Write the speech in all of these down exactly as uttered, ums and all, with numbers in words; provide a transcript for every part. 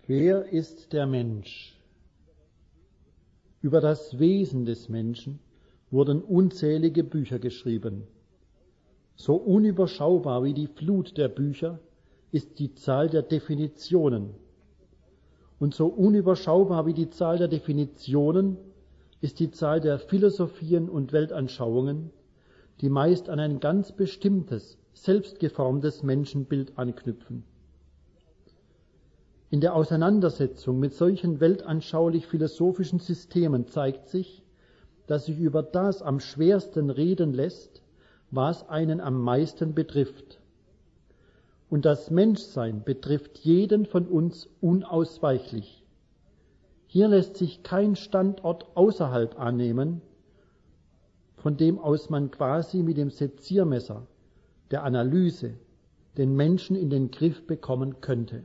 Wer ist der Mensch? Über das Wesen des Menschen wurden unzählige Bücher geschrieben. So unüberschaubar wie die Flut der Bücher ist die Zahl der Definitionen. Und so unüberschaubar wie die Zahl der Definitionen ist die Zahl der Philosophien und Weltanschauungen, die meist an ein ganz bestimmtes, selbstgeformtes Menschenbild anknüpfen. In der Auseinandersetzung mit solchen weltanschaulich-philosophischen Systemen zeigt sich, dass sich über das am schwersten reden lässt, was einen am meisten betrifft. Und das Menschsein betrifft jeden von uns unausweichlich. Hier lässt sich kein Standort außerhalb annehmen, von dem aus man quasi mit dem Seziermesser der Analyse den Menschen in den Griff bekommen könnte.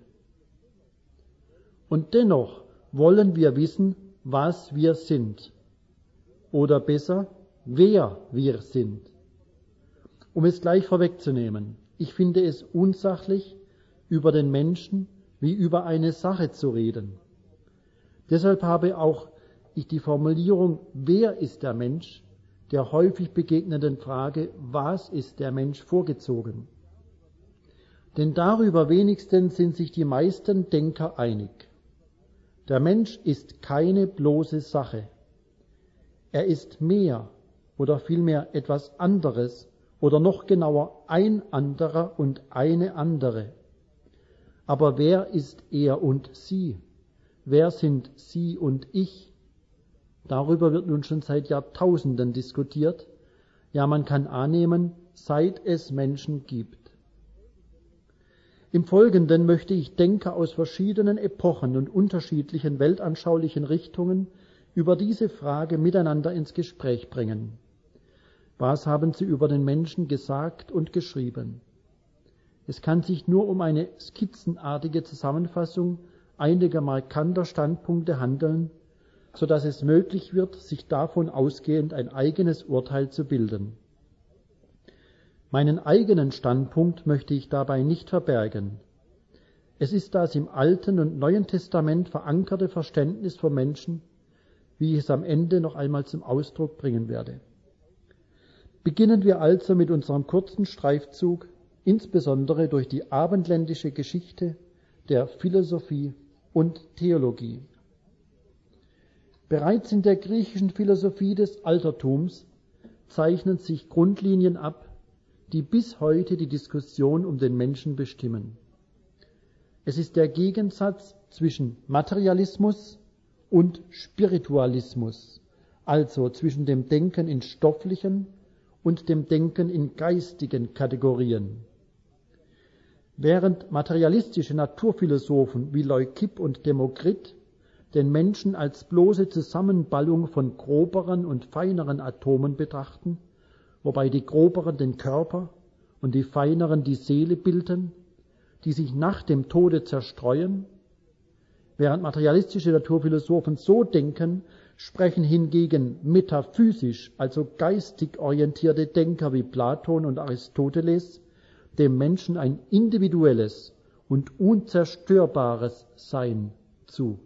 Und dennoch wollen wir wissen, was wir sind. Oder besser, wer wir sind. Um es gleich vorwegzunehmen, ich finde es unsachlich, über den Menschen wie über eine Sache zu reden. Deshalb habe auch ich die Formulierung, wer ist der Mensch, der häufig begegnenden Frage, was ist der Mensch, vorgezogen. Denn darüber wenigstens sind sich die meisten Denker einig. Der Mensch ist keine bloße Sache. Er ist mehr oder vielmehr etwas anderes oder noch genauer ein anderer und eine andere. Aber wer ist er und sie? Wer sind sie und ich? Darüber wird nun schon seit Jahrtausenden diskutiert. Ja, man kann annehmen, seit es Menschen gibt. Im Folgenden möchte ich Denker aus verschiedenen Epochen und unterschiedlichen weltanschaulichen Richtungen über diese Frage miteinander ins Gespräch bringen. Was haben sie über den Menschen gesagt und geschrieben? Es kann sich nur um eine skizzenartige Zusammenfassung einiger markanter Standpunkte handeln, so dass es möglich wird, sich davon ausgehend ein eigenes Urteil zu bilden. Meinen eigenen Standpunkt möchte ich dabei nicht verbergen. Es ist das im Alten und Neuen Testament verankerte Verständnis vom Menschen, wie ich es am Ende noch einmal zum Ausdruck bringen werde. Beginnen wir also mit unserem kurzen Streifzug, insbesondere durch die abendländische Geschichte der Philosophie und Theologie. Bereits in der griechischen Philosophie des Altertums zeichnen sich Grundlinien ab, die bis heute die Diskussion um den Menschen bestimmen. Es ist der Gegensatz zwischen Materialismus und Spiritualismus, also zwischen dem Denken in stofflichen und dem Denken in geistigen Kategorien. Während materialistische Naturphilosophen wie Leukipp und Demokrit den Menschen als bloße Zusammenballung von groberen und feineren Atomen betrachten, wobei die groberen den Körper und die feineren die Seele bilden, die sich nach dem Tode zerstreuen. Während materialistische Naturphilosophen so denken, sprechen hingegen metaphysisch, also geistig orientierte Denker wie Platon und Aristoteles, dem Menschen ein individuelles und unzerstörbares Sein zu.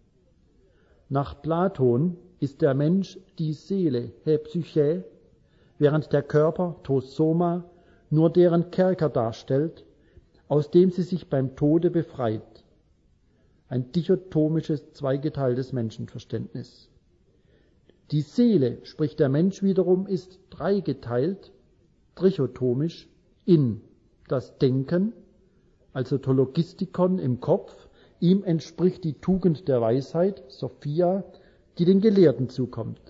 Nach Platon ist der Mensch die Seele, he Psyche, während der Körper, to Soma, nur deren Kerker darstellt, aus dem sie sich beim Tode befreit. Ein dichotomisches, zweigeteiltes Menschenverständnis. Die Seele, sprich der Mensch wiederum, ist dreigeteilt, trichotomisch, in das Denken, also to Logistikon im Kopf, ihm entspricht die Tugend der Weisheit, Sophia, die den Gelehrten zukommt.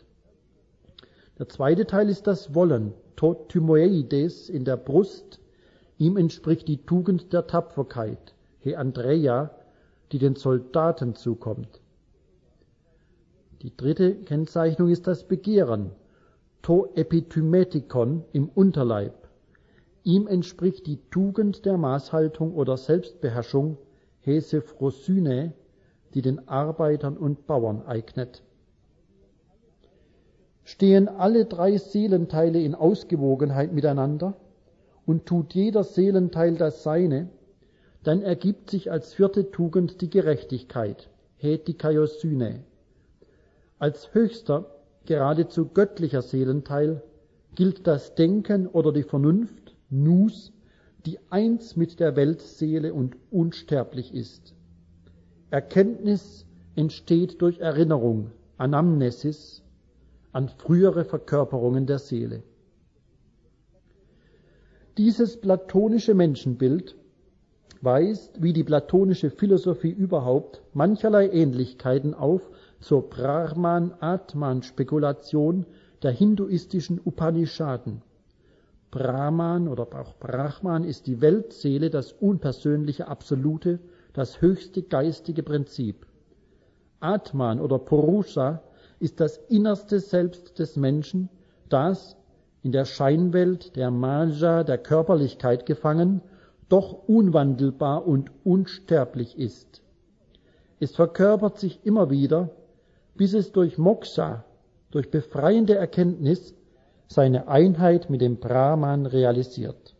Der zweite Teil ist das Wollen, to Thymoeides in der Brust, ihm entspricht die Tugend der Tapferkeit, he Andreia, die den Soldaten zukommt. Die dritte Kennzeichnung ist das Begehren, to Epithymetikon im Unterleib. Ihm entspricht die Tugend der Maßhaltung oder Selbstbeherrschung, he Sephrosyne, die den Arbeitern und Bauern eignet. Stehen alle drei Seelenteile in Ausgewogenheit miteinander und tut jeder Seelenteil das Seine, dann ergibt sich als vierte Tugend die Gerechtigkeit, Hetikaiossyne. Als höchster, geradezu göttlicher Seelenteil gilt das Denken oder die Vernunft, Nous, die eins mit der Weltseele und unsterblich ist. Erkenntnis entsteht durch Erinnerung, Anamnesis, an frühere Verkörperungen der Seele. Dieses platonische Menschenbild weist, wie die platonische Philosophie überhaupt, mancherlei Ähnlichkeiten auf zur Brahman-Atman-Spekulation der hinduistischen Upanishaden. Brahman oder auch Brahman ist die Weltseele, das unpersönliche Absolute, das höchste geistige Prinzip. Atman oder Purusha ist das innerste Selbst des Menschen, das, in der Scheinwelt der Maya, der Körperlichkeit gefangen, doch unwandelbar und unsterblich ist. Es verkörpert sich immer wieder, bis es durch Moksha, durch befreiende Erkenntnis, seine Einheit mit dem Brahman realisiert.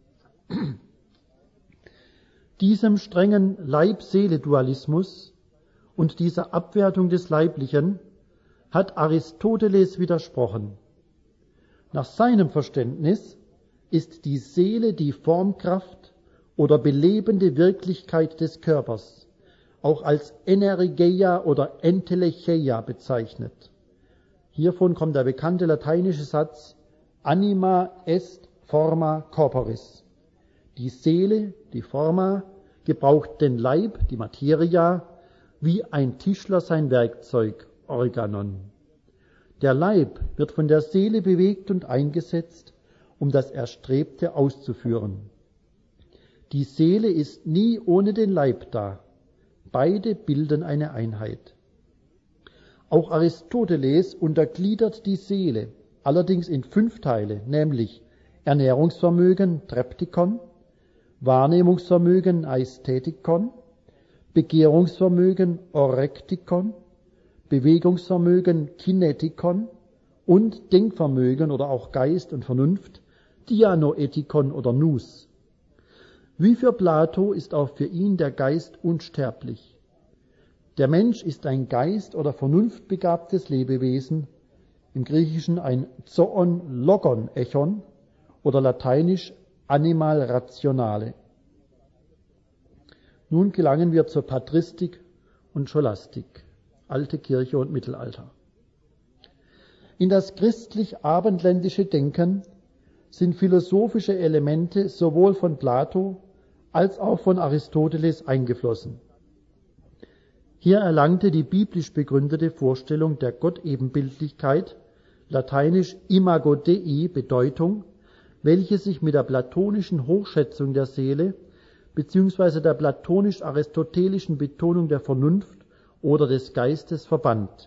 Diesem strengen Leib-Seele-Dualismus und dieser Abwertung des Leiblichen hat Aristoteles widersprochen. Nach seinem Verständnis ist die Seele die Formkraft oder belebende Wirklichkeit des Körpers, auch als Energeia oder Entelecheia bezeichnet. Hiervon kommt der bekannte lateinische Satz Anima est forma corporis. Die Seele, die Forma, gebraucht den Leib, die Materia, wie ein Tischler sein Werkzeug, Organon. Der Leib wird von der Seele bewegt und eingesetzt, um das Erstrebte auszuführen. Die Seele ist nie ohne den Leib da. Beide bilden eine Einheit. Auch Aristoteles untergliedert die Seele, allerdings in fünf Teile, nämlich Ernährungsvermögen, Treptikon, Wahrnehmungsvermögen, Aesthetikon, Begehrungsvermögen, Orektikon, Bewegungsvermögen, Kinetikon und Denkvermögen oder auch Geist und Vernunft, Dianoetikon oder Nous. Wie für Plato ist auch für ihn der Geist unsterblich. Der Mensch ist ein Geist- oder vernunftbegabtes Lebewesen, im Griechischen ein Zoon Logon Echon oder lateinisch Animal Rationale. Nun gelangen wir zur Patristik und Scholastik, Alte Kirche und Mittelalter. In das christlich-abendländische Denken sind philosophische Elemente sowohl von Plato als auch von Aristoteles eingeflossen. Hier erlangte die biblisch begründete Vorstellung der Gottebenbildlichkeit, lateinisch imago Dei, Bedeutung, welche sich mit der platonischen Hochschätzung der Seele bzw. der platonisch-aristotelischen Betonung der Vernunft oder des Geistes verband.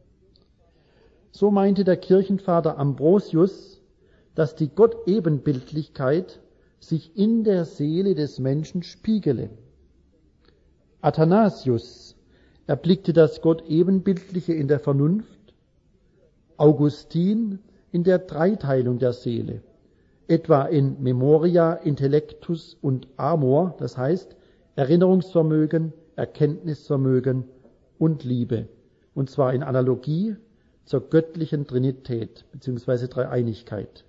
So meinte der Kirchenvater Ambrosius, dass die Gottebenbildlichkeit sich in der Seele des Menschen spiegele. Athanasius erblickte das Gottebenbildliche in der Vernunft, Augustin in der Dreiteilung der Seele, etwa in Memoria, Intellectus und Amor, das heißt Erinnerungsvermögen, Erkenntnisvermögen und Liebe, und zwar in Analogie zur göttlichen Trinität bzw. Dreieinigkeit.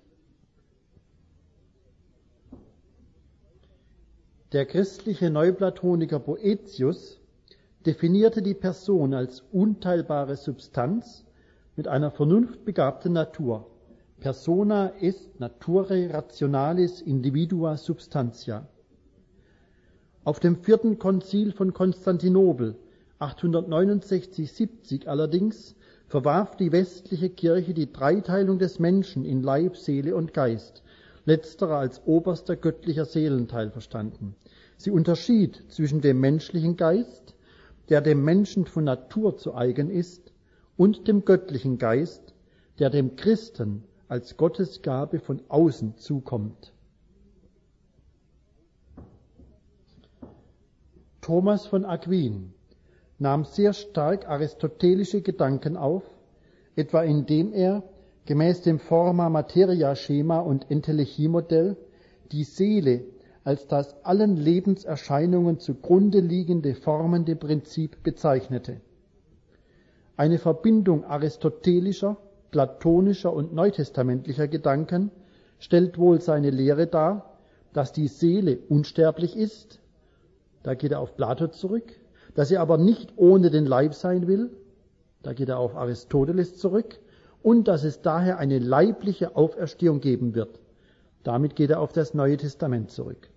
Der christliche Neuplatoniker Boëthius definierte die Person als unteilbare Substanz mit einer vernunftbegabten Natur. Persona est naturae rationalis individua substantia. Auf dem vierten Konzil von Konstantinopel achthundertneunundsechzig siebzig allerdings verwarf die westliche Kirche die Dreiteilung des Menschen in Leib, Seele und Geist, letzterer als oberster göttlicher Seelenteil verstanden. Sie unterschied zwischen dem menschlichen Geist, der dem Menschen von Natur zu eigen ist, und dem göttlichen Geist, der dem Christen als Gottesgabe von außen zukommt. Thomas von Aquin nahm sehr stark aristotelische Gedanken auf, etwa indem er gemäß dem Forma-Materia-Schema und Entelechie-Modell die Seele als das allen Lebenserscheinungen zugrunde liegende formende Prinzip bezeichnete. Eine Verbindung aristotelischer, platonischer und neutestamentlicher Gedanken stellt wohl seine Lehre dar, dass die Seele unsterblich ist, da geht er auf Plato zurück, dass sie aber nicht ohne den Leib sein will, da geht er auf Aristoteles zurück, und dass es daher eine leibliche Auferstehung geben wird. Damit geht er auf das Neue Testament zurück.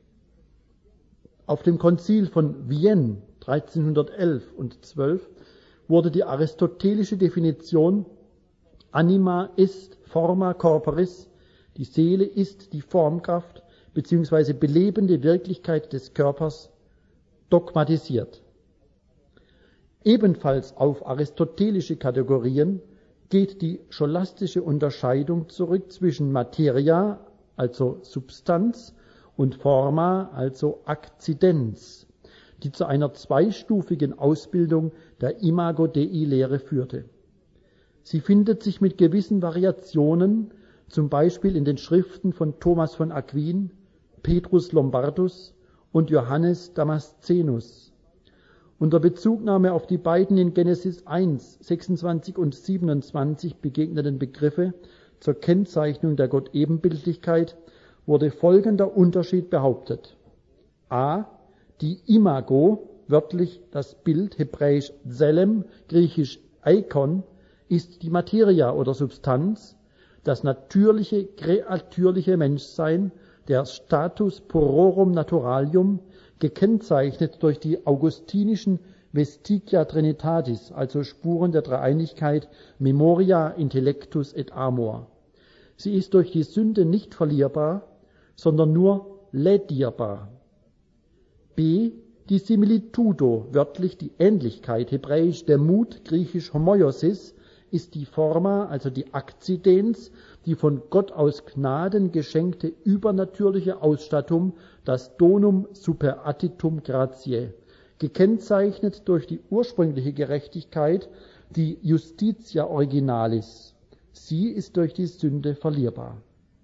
Auf dem Konzil von Vienne dreizehnhundertelf und zwölf wurde die aristotelische Definition Anima est forma corporis, die Seele ist die Formkraft bzw. belebende Wirklichkeit des Körpers, dogmatisiert. Ebenfalls auf aristotelische Kategorien geht die scholastische Unterscheidung zurück zwischen Materia, also Substanz, und Forma, also Akzidenz, die zu einer zweistufigen Ausbildung der Imago Dei-Lehre führte. Sie findet sich mit gewissen Variationen, zum Beispiel in den Schriften von Thomas von Aquin, Petrus Lombardus und Johannes Damaszenus. Unter Bezugnahme auf die beiden in Genesis eins, sechsundzwanzig und siebenundzwanzig begegneten Begriffe zur Kennzeichnung der Gottebenbildlichkeit wurde folgender Unterschied behauptet. A. Die Imago, wörtlich das Bild, hebräisch Zelem, griechisch Eikon, ist die Materia oder Substanz, das natürliche, kreatürliche Menschsein, der Status purorum naturalium, gekennzeichnet durch die augustinischen Vestigia Trinitatis, also Spuren der Dreieinigkeit, Memoria, Intellectus et Amor. Sie ist durch die Sünde nicht verlierbar, sondern nur lädierbar. B. Die Similitudo, wörtlich die Ähnlichkeit, hebräisch der Mut, griechisch Homoiosis, ist die Forma, also die Akzidenz, die von Gott aus Gnaden geschenkte übernatürliche Ausstattung, das Donum superattitum gratiae, gekennzeichnet durch die ursprüngliche Gerechtigkeit, die Justitia originalis. Sie ist durch die Sünde verlierbar.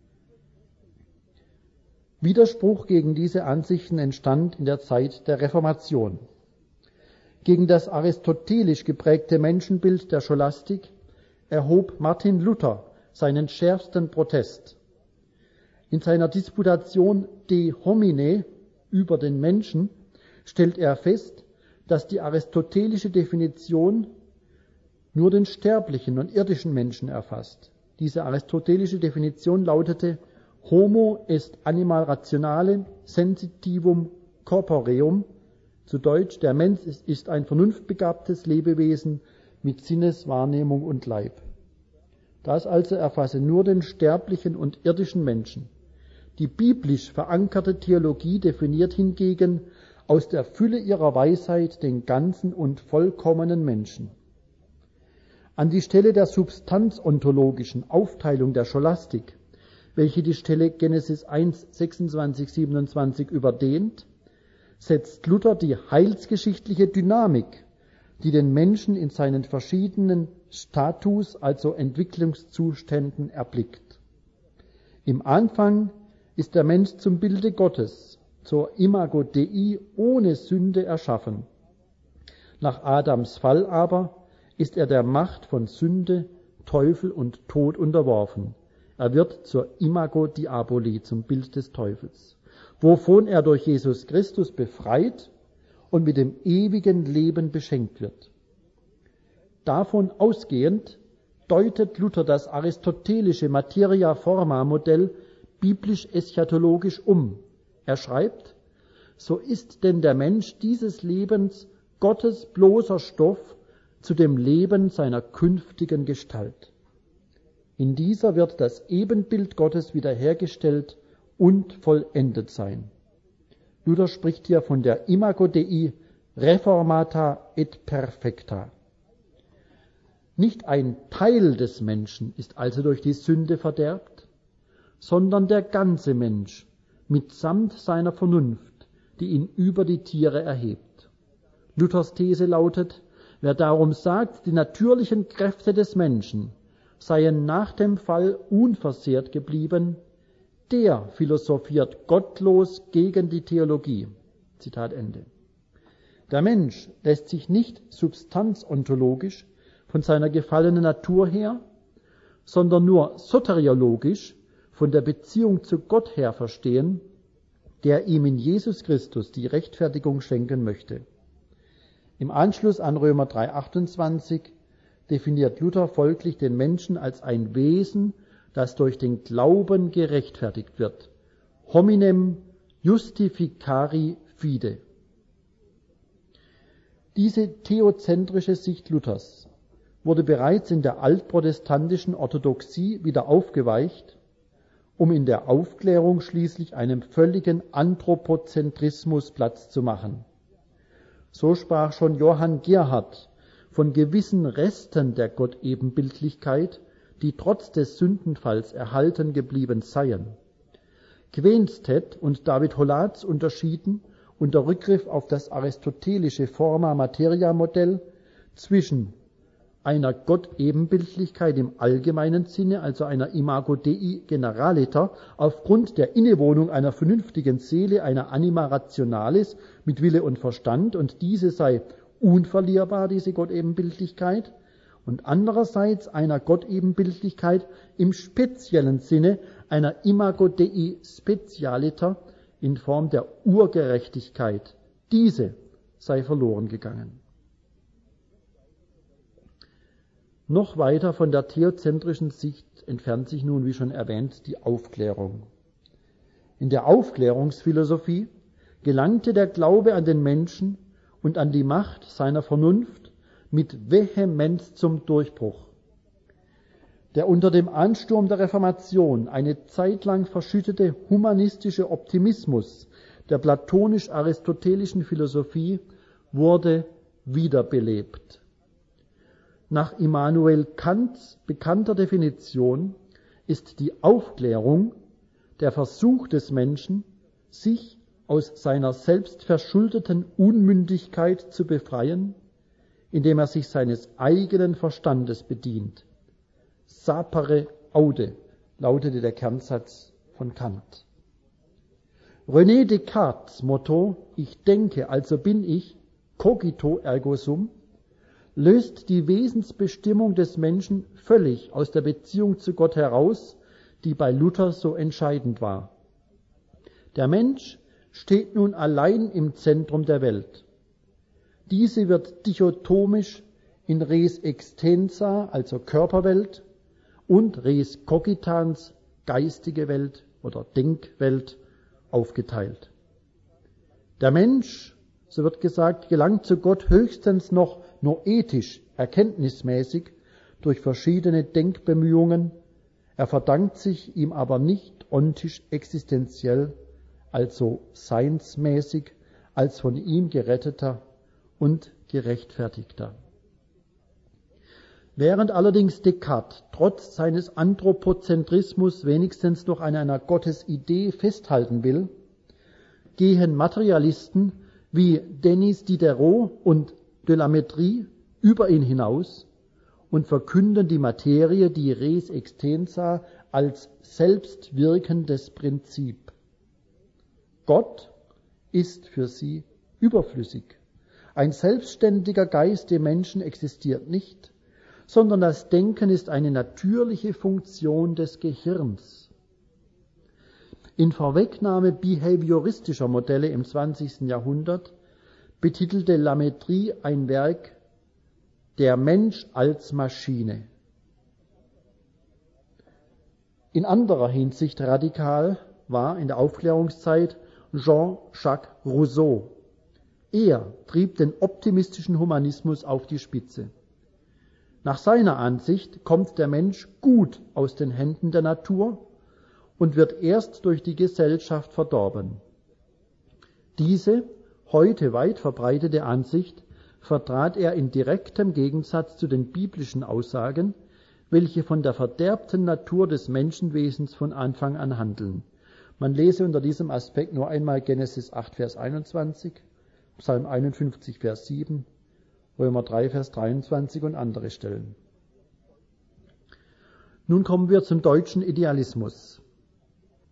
Widerspruch gegen diese Ansichten entstand in der Zeit der Reformation. Gegen das aristotelisch geprägte Menschenbild der Scholastik erhob Martin Luther seinen schärfsten Protest. In seiner Disputation De Homine über den Menschen stellt er fest, dass die aristotelische Definition nur den sterblichen und irdischen Menschen erfasst. Diese aristotelische Definition lautete: Homo est animal rationale sensitivum corporeum, zu Deutsch, der Mensch ist ein vernunftbegabtes Lebewesen mit Sinneswahrnehmung und Leib. Das also erfasse nur den sterblichen und irdischen Menschen. Die biblisch verankerte Theologie definiert hingegen aus der Fülle ihrer Weisheit den ganzen und vollkommenen Menschen. An die Stelle der substanzontologischen Aufteilung der Scholastik, welche die Stelle Genesis eins, sechsundzwanzig, siebenundzwanzig überdehnt, setzt Luther die heilsgeschichtliche Dynamik, die den Menschen in seinen verschiedenen Status, also Entwicklungszuständen, erblickt. Im Anfang ist der Mensch zum Bilde Gottes, zur Imago Dei ohne Sünde erschaffen. Nach Adams Fall aber ist er der Macht von Sünde, Teufel und Tod unterworfen. Er wird zur Imago Diaboli, zum Bild des Teufels, wovon er durch Jesus Christus befreit und mit dem ewigen Leben beschenkt wird. Davon ausgehend deutet Luther das aristotelische Materia-Forma-Modell biblisch-eschatologisch um. Er schreibt: So ist denn der Mensch dieses Lebens Gottes bloßer Stoff zu dem Leben seiner künftigen Gestalt. In dieser wird das Ebenbild Gottes wiederhergestellt und vollendet sein. Luther spricht hier von der Imago Dei reformata et perfecta. Nicht ein Teil des Menschen ist also durch die Sünde verderbt, sondern der ganze Mensch mitsamt seiner Vernunft, die ihn über die Tiere erhebt. Luthers These lautet: Wer darum sagt, die natürlichen Kräfte des Menschen seien nach dem Fall unversehrt geblieben, der philosophiert gottlos gegen die Theologie. Zitat Ende. Der Mensch lässt sich nicht substanzontologisch von seiner gefallenen Natur her, sondern nur soteriologisch von der Beziehung zu Gott her verstehen, der ihm in Jesus Christus die Rechtfertigung schenken möchte. Im Anschluss an Römer drei achtundzwanzig definiert Luther folglich den Menschen als ein Wesen, das durch den Glauben gerechtfertigt wird. Hominem justificari fide. Diese theozentrische Sicht Luthers wurde bereits in der altprotestantischen Orthodoxie wieder aufgeweicht, um in der Aufklärung schließlich einem völligen Anthropozentrismus Platz zu machen. So sprach schon Johann Gerhard von gewissen Resten der Gottebenbildlichkeit, die trotz des Sündenfalls erhalten geblieben seien. Quenstedt und David Hollatz unterschieden unter Rückgriff auf das aristotelische Forma-Materia-Modell zwischen einer Gottebenbildlichkeit im allgemeinen Sinne, also einer Imago Dei Generaliter, aufgrund der Innewohnung einer vernünftigen Seele, einer Anima Rationalis mit Wille und Verstand, und diese sei unverlierbar, diese Gottebenbildlichkeit, und andererseits einer Gottebenbildlichkeit im speziellen Sinne, einer Imago Dei Specialiter in Form der Urgerechtigkeit. Diese sei verloren gegangen. Noch weiter von der theozentrischen Sicht entfernt sich nun, wie schon erwähnt, die Aufklärung. In der Aufklärungsphilosophie gelangte der Glaube an den Menschen und an die Macht seiner Vernunft mit Vehemenz zum Durchbruch. Der unter dem Ansturm der Reformation eine Zeit lang verschüttete humanistische Optimismus der platonisch-aristotelischen Philosophie wurde wiederbelebt. Nach Immanuel Kants bekannter Definition ist die Aufklärung der Versuch des Menschen, sich aus seiner selbstverschuldeten Unmündigkeit zu befreien, indem er sich seines eigenen Verstandes bedient. Sapere aude lautete der Kernsatz von Kant. René Descartes' Motto, ich denke, also bin ich, cogito ergo sum, löst die Wesensbestimmung des Menschen völlig aus der Beziehung zu Gott heraus, die bei Luther so entscheidend war. Der Mensch steht nun allein im Zentrum der Welt. Diese wird dichotomisch in res extensa, also Körperwelt, und res cogitans, geistige Welt oder Denkwelt, aufgeteilt. Der Mensch, so wird gesagt, gelangt zu Gott höchstens noch noetisch, erkenntnismäßig, durch verschiedene Denkbemühungen. Er verdankt sich ihm aber nicht ontisch existenziell, also seinsmäßig, als von ihm geretteter und gerechtfertigter. Während allerdings Descartes trotz seines Anthropozentrismus wenigstens noch an einer Gottesidee festhalten will, gehen Materialisten wie Denis Diderot und de la Métrie über ihn hinaus und verkünden die Materie, die res extensa, als selbstwirkendes Prinzip. Gott ist für sie überflüssig. Ein selbstständiger Geist im Menschen existiert nicht, sondern das Denken ist eine natürliche Funktion des Gehirns. In Vorwegnahme behavioristischer Modelle im zwanzigsten Jahrhundert betitelte La Métrie ein Werk Der Mensch als Maschine. In anderer Hinsicht radikal war in der Aufklärungszeit Jean-Jacques Rousseau. Er trieb den optimistischen Humanismus auf die Spitze. Nach seiner Ansicht kommt der Mensch gut aus den Händen der Natur und wird erst durch die Gesellschaft verdorben. Diese heute weit verbreitete Ansicht vertrat er in direktem Gegensatz zu den biblischen Aussagen, welche von der verderbten Natur des Menschenwesens von Anfang an handeln. Man lese unter diesem Aspekt nur einmal Genesis acht, Vers einundzwanzig, Psalm einundfünfzig, Vers sieben, Römer drei, Vers dreiundzwanzig und andere Stellen. Nun kommen wir zum deutschen Idealismus.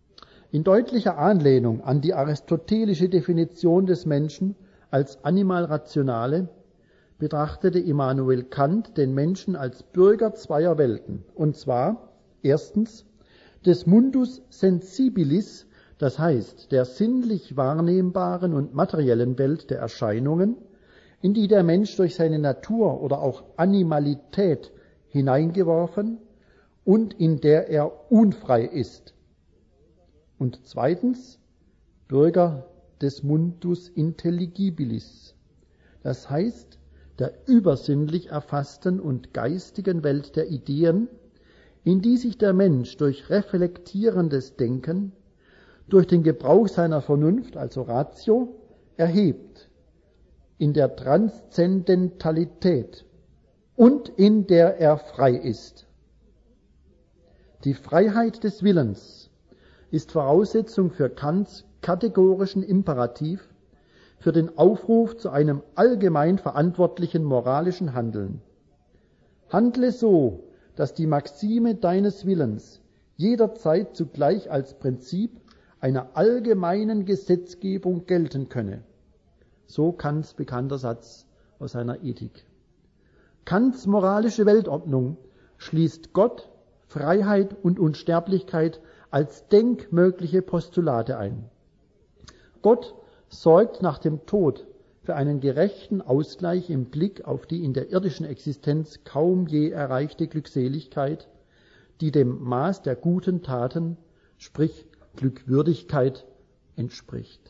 In deutlicher Anlehnung an die aristotelische Definition des Menschen als Animal Rationale betrachtete Immanuel Kant den Menschen als Bürger zweier Welten, und zwar erstens des Mundus sensibilis, das heißt der sinnlich wahrnehmbaren und materiellen Welt der Erscheinungen, in die der Mensch durch seine Natur oder auch Animalität hineingeworfen und in der er unfrei ist. Und zweitens Bürger des Mundus intelligibilis, das heißt der übersinnlich erfassten und geistigen Welt der Ideen, in die sich der Mensch durch reflektierendes Denken, durch den Gebrauch seiner Vernunft, also Ratio, erhebt, in der Transzendentalität und in der er frei ist. Die Freiheit des Willens ist Voraussetzung für Kants kategorischen Imperativ, für den Aufruf zu einem allgemein verantwortlichen moralischen Handeln. Handle so, dass die Maxime deines Willens jederzeit zugleich als Prinzip einer allgemeinen Gesetzgebung gelten könne. So Kants bekannter Satz aus seiner Ethik. Kants moralische Weltordnung schließt Gott, Freiheit und Unsterblichkeit als denkmögliche Postulate ein. Gott sorgt nach dem Tod für einen gerechten Ausgleich im Blick auf die in der irdischen Existenz kaum je erreichte Glückseligkeit, die dem Maß der guten Taten, sprich Glückwürdigkeit, entspricht.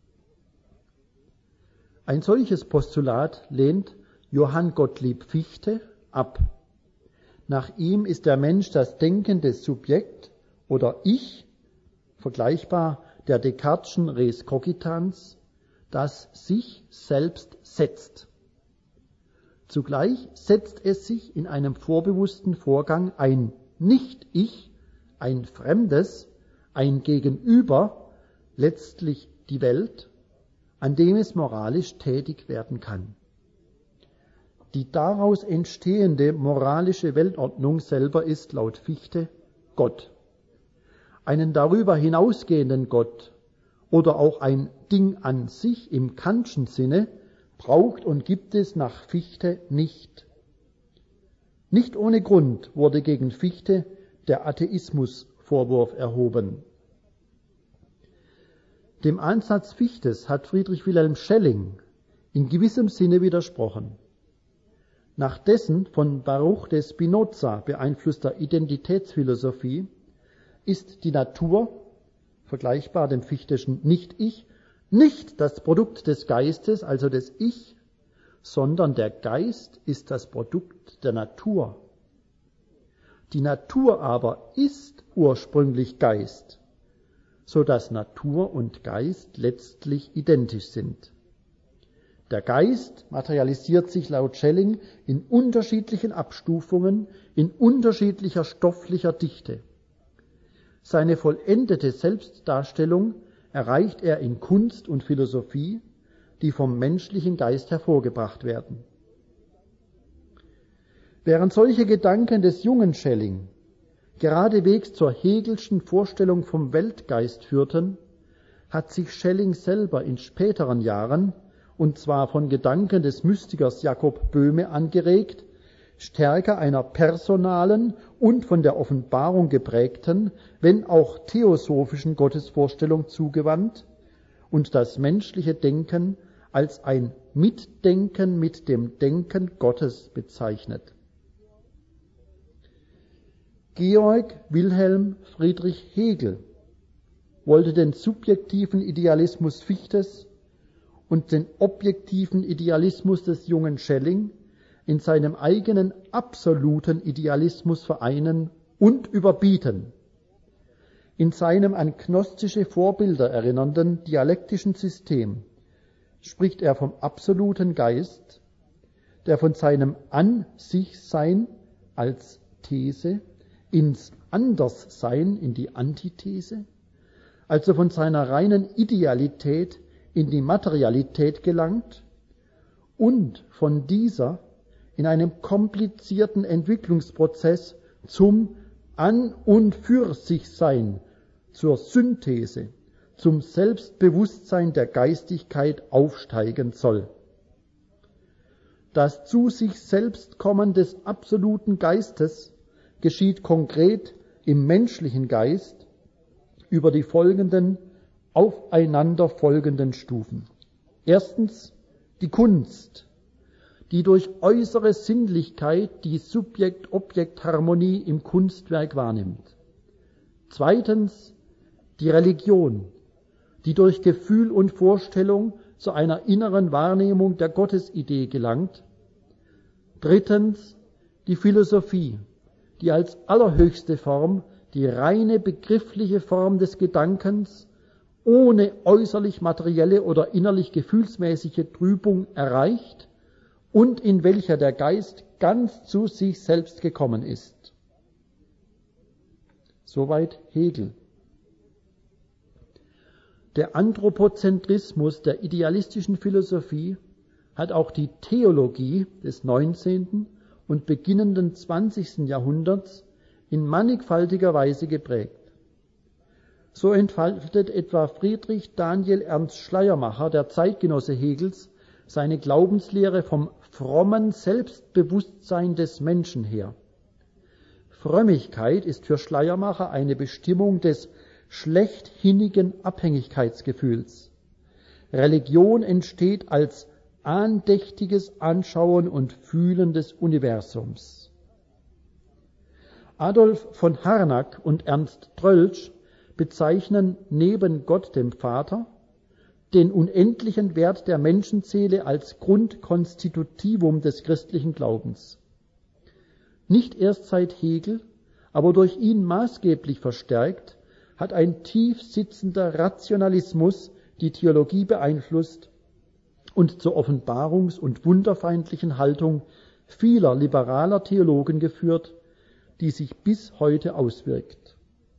Ein solches Postulat lehnt Johann Gottlieb Fichte ab. Nach ihm ist der Mensch das denkende Subjekt oder Ich, vergleichbar der Descarteschen Res Cogitans, das sich selbst setzt. Zugleich setzt es sich in einem vorbewussten Vorgang ein Nicht-Ich, ein Fremdes, ein Gegenüber, letztlich die Welt, an dem es moralisch tätig werden kann. Die daraus entstehende moralische Weltordnung selber ist laut Fichte Gott. Einen darüber hinausgehenden Gott oder auch ein Ding an sich im Kantschen Sinne braucht und gibt es nach Fichte nicht. Nicht ohne Grund wurde gegen Fichte der Atheismusvorwurf erhoben. Dem Ansatz Fichtes hat Friedrich Wilhelm Schelling in gewissem Sinne widersprochen. Nach dessen von Baruch de Spinoza beeinflusster Identitätsphilosophie ist die Natur, vergleichbar dem Fichteschen Nicht-Ich, nicht das Produkt des Geistes, also des Ich, sondern der Geist ist das Produkt der Natur. Die Natur aber ist ursprünglich Geist, so dass Natur und Geist letztlich identisch sind. Der Geist materialisiert sich laut Schelling in unterschiedlichen Abstufungen, in unterschiedlicher stofflicher Dichte. Seine vollendete Selbstdarstellung erreicht er in Kunst und Philosophie, die vom menschlichen Geist hervorgebracht werden. Während solche Gedanken des jungen Schelling geradewegs zur Hegelschen Vorstellung vom Weltgeist führten, hat sich Schelling selber in späteren Jahren, und zwar von Gedanken des Mystikers Jakob Böhme angeregt, stärker einer personalen und von der Offenbarung geprägten, wenn auch theosophischen Gottesvorstellung zugewandt und das menschliche Denken als ein Mitdenken mit dem Denken Gottes bezeichnet. Georg Wilhelm Friedrich Hegel wollte den subjektiven Idealismus Fichtes und den objektiven Idealismus des jungen Schelling in seinem eigenen absoluten Idealismus vereinen und überbieten. In seinem an gnostische Vorbilder erinnernden dialektischen System spricht er vom absoluten Geist, der von seinem An-sich-Sein als These ins Anderssein, in die Antithese, also von seiner reinen Idealität in die Materialität gelangt und von dieser in einem komplizierten Entwicklungsprozess zum An- und Für-sich-Sein, zur Synthese, zum Selbstbewusstsein der Geistigkeit aufsteigen soll. Das zu sich selbst Kommen des absoluten Geistes geschieht konkret im menschlichen Geist über die folgenden aufeinanderfolgenden Stufen. Erstens die Kunst, die durch äußere Sinnlichkeit die Subjekt-Objekt-Harmonie im Kunstwerk wahrnimmt. Zweitens die Religion, die durch Gefühl und Vorstellung zu einer inneren Wahrnehmung der Gottesidee gelangt. Drittens die Philosophie, die als allerhöchste Form die reine begriffliche Form des Gedankens ohne äußerlich materielle oder innerlich gefühlsmäßige Trübung erreicht und in welcher der Geist ganz zu sich selbst gekommen ist. Soweit Hegel. Der Anthropozentrismus der idealistischen Philosophie hat auch die Theologie des neunzehnten und beginnenden zwanzigsten Jahrhunderts in mannigfaltiger Weise geprägt. So entfaltet etwa Friedrich Daniel Ernst Schleiermacher, der Zeitgenosse Hegels, seine Glaubenslehre vom frommen Selbstbewusstsein des Menschen her. Frömmigkeit ist für Schleiermacher eine Bestimmung des schlechthinnigen Abhängigkeitsgefühls. Religion entsteht als andächtiges Anschauen und Fühlen des Universums. Adolf von Harnack und Ernst Troeltsch bezeichnen neben Gott dem Vater den unendlichen Wert der Menschenseele als Grundkonstitutivum des christlichen Glaubens. Nicht erst seit Hegel, aber durch ihn maßgeblich verstärkt, hat ein tief sitzender Rationalismus die Theologie beeinflusst und zur offenbarungs- und wunderfeindlichen Haltung vieler liberaler Theologen geführt, die sich bis heute auswirkt.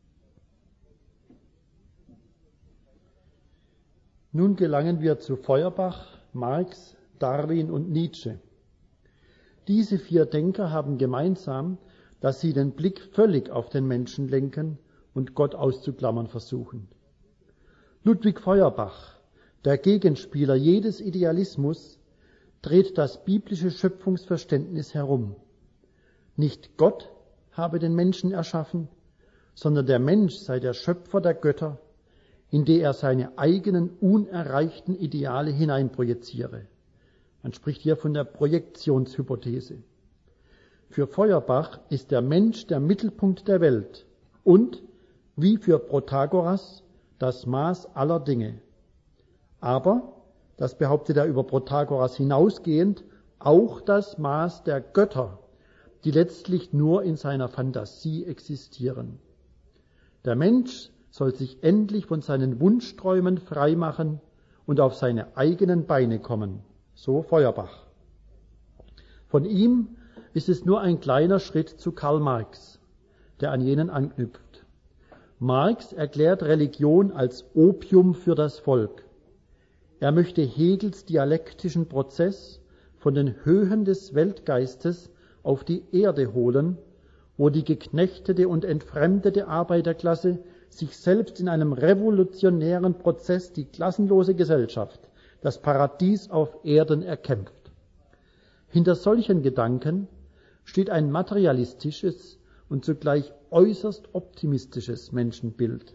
Nun gelangen wir zu Feuerbach, Marx, Darwin und Nietzsche. Diese vier Denker haben gemeinsam, dass sie den Blick völlig auf den Menschen lenken und Gott auszuklammern versuchen. Ludwig Feuerbach, der Gegenspieler jedes Idealismus, dreht das biblische Schöpfungsverständnis herum. Nicht Gott habe den Menschen erschaffen, sondern der Mensch sei der Schöpfer der Götter, in die er seine eigenen unerreichten Ideale hineinprojiziere. Man spricht hier von der Projektionshypothese. Für Feuerbach ist der Mensch der Mittelpunkt der Welt und, wie für Protagoras, das Maß aller Dinge. Aber, das behauptet er über Protagoras hinausgehend, auch das Maß der Götter, die letztlich nur in seiner Fantasie existieren. Der Mensch soll sich endlich von seinen Wunschträumen freimachen und auf seine eigenen Beine kommen, so Feuerbach. Von ihm ist es nur ein kleiner Schritt zu Karl Marx, der an jenen anknüpft. Marx erklärt Religion als Opium für das Volk. Er möchte Hegels dialektischen Prozess von den Höhen des Weltgeistes auf die Erde holen, wo die geknechtete und entfremdete Arbeiterklasse sich selbst in einem revolutionären Prozess die klassenlose Gesellschaft, das Paradies auf Erden erkämpft. Hinter solchen Gedanken steht ein materialistisches und zugleich äußerst optimistisches Menschenbild.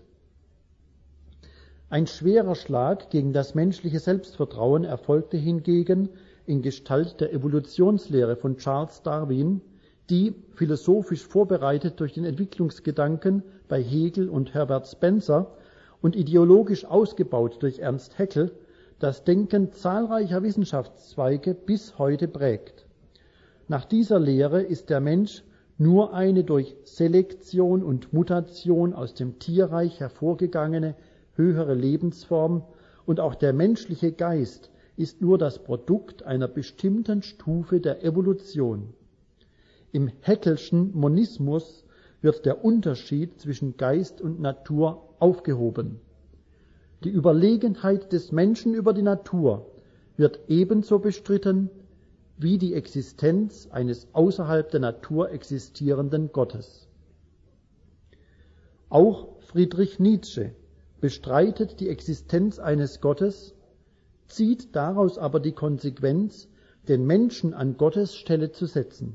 Ein schwerer Schlag gegen das menschliche Selbstvertrauen erfolgte hingegen in Gestalt der Evolutionslehre von Charles Darwin, die, philosophisch vorbereitet durch den Entwicklungsgedanken bei Hegel und Herbert Spencer und ideologisch ausgebaut durch Ernst Haeckel, das Denken zahlreicher Wissenschaftszweige bis heute prägt. Nach dieser Lehre ist der Mensch nur eine durch Selektion und Mutation aus dem Tierreich hervorgegangene höhere Lebensform und auch der menschliche Geist ist nur das Produkt einer bestimmten Stufe der Evolution. Im Haeckelschen Monismus wird der Unterschied zwischen Geist und Natur aufgehoben. Die Überlegenheit des Menschen über die Natur wird ebenso bestritten wie die Existenz eines außerhalb der Natur existierenden Gottes. Auch Friedrich Nietzsche bestreitet die Existenz eines Gottes, zieht daraus aber die Konsequenz, den Menschen an Gottes Stelle zu setzen.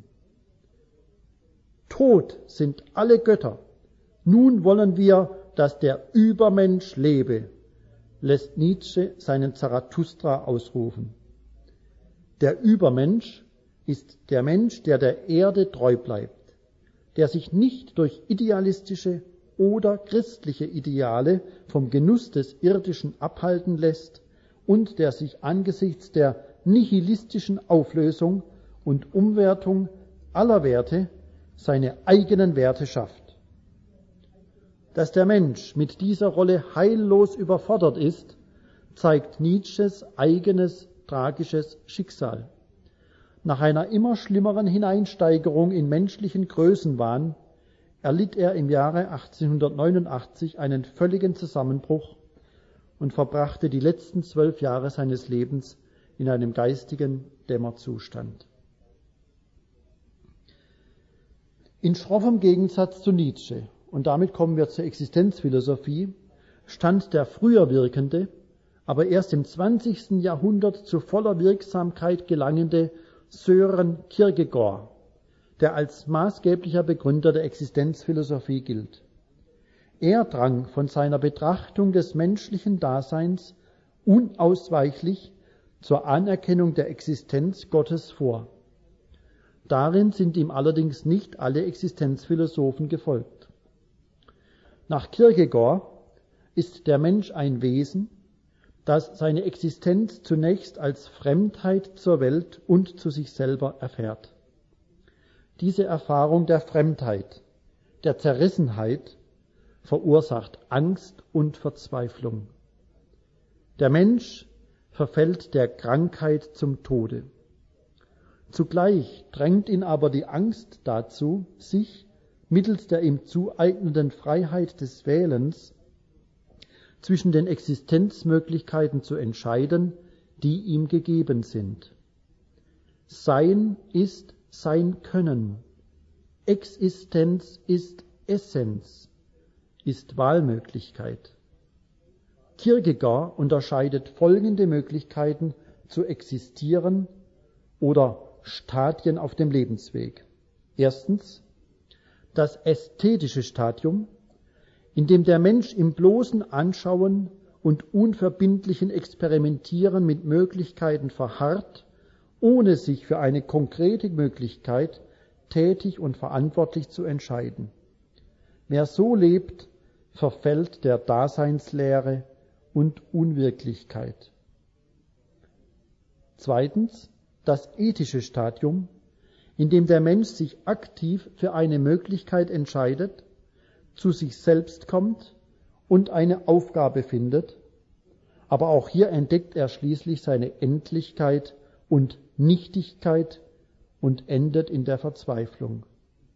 Tot sind alle Götter. Nun wollen wir, dass der Übermensch lebe, lässt Nietzsche seinen Zarathustra ausrufen. Der Übermensch ist der Mensch, der der Erde treu bleibt, der sich nicht durch idealistische oder christliche Ideale vom Genuss des Irdischen abhalten lässt und der sich angesichts der nihilistischen Auflösung und Umwertung aller Werte seine eigenen Werte schafft. Dass der Mensch mit dieser Rolle heillos überfordert ist, zeigt Nietzsches eigenes tragisches Schicksal. Nach einer immer schlimmeren Hineinsteigerung in menschlichen Größenwahn erlitt er im Jahre achtzehnhundertneunundachtzig einen völligen Zusammenbruch und verbrachte die letzten zwölf Jahre seines Lebens in einem geistigen Dämmerzustand. In schroffem Gegensatz zu Nietzsche, und damit kommen wir zur Existenzphilosophie, stand der früher wirkende, aber erst im zwanzigsten Jahrhundert zu voller Wirksamkeit gelangende Søren Kierkegaard, der als maßgeblicher Begründer der Existenzphilosophie gilt. Er drang von seiner Betrachtung des menschlichen Daseins unausweichlich zur Anerkennung der Existenz Gottes vor. Darin sind ihm allerdings nicht alle Existenzphilosophen gefolgt. Nach Kierkegaard ist der Mensch ein Wesen, das seine Existenz zunächst als Fremdheit zur Welt und zu sich selber erfährt. Diese Erfahrung der Fremdheit, der Zerrissenheit, verursacht Angst und Verzweiflung. Der Mensch verfällt der Krankheit zum Tode. Zugleich drängt ihn aber die Angst dazu, sich mittels der ihm zueignenden Freiheit des Wählens zwischen den Existenzmöglichkeiten zu entscheiden, die ihm gegeben sind. Sein ist sein Können. Existenz ist Essenz, ist Wahlmöglichkeit. Kierkegaard unterscheidet folgende Möglichkeiten zu existieren oder Stadien auf dem Lebensweg. Erstens, das ästhetische Stadium, in dem der Mensch im bloßen Anschauen und unverbindlichen Experimentieren mit Möglichkeiten verharrt, ohne sich für eine konkrete Möglichkeit tätig und verantwortlich zu entscheiden. Wer so lebt, verfällt der Daseinslehre und Unwirklichkeit. Zweitens, das ethische Stadium, in dem der Mensch sich aktiv für eine Möglichkeit entscheidet, zu sich selbst kommt und eine Aufgabe findet, aber auch hier entdeckt er schließlich seine Endlichkeit und Nichtigkeit und endet in der Verzweiflung.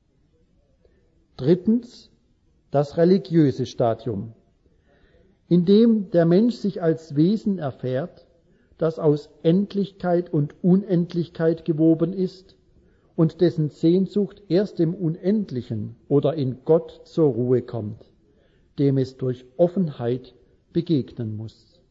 Drittens, das religiöse Stadium, in dem der Mensch sich als Wesen erfährt, das aus Endlichkeit und Unendlichkeit gewoben ist und dessen Sehnsucht erst im Unendlichen oder in Gott zur Ruhe kommt, dem es durch Offenheit begegnen muss.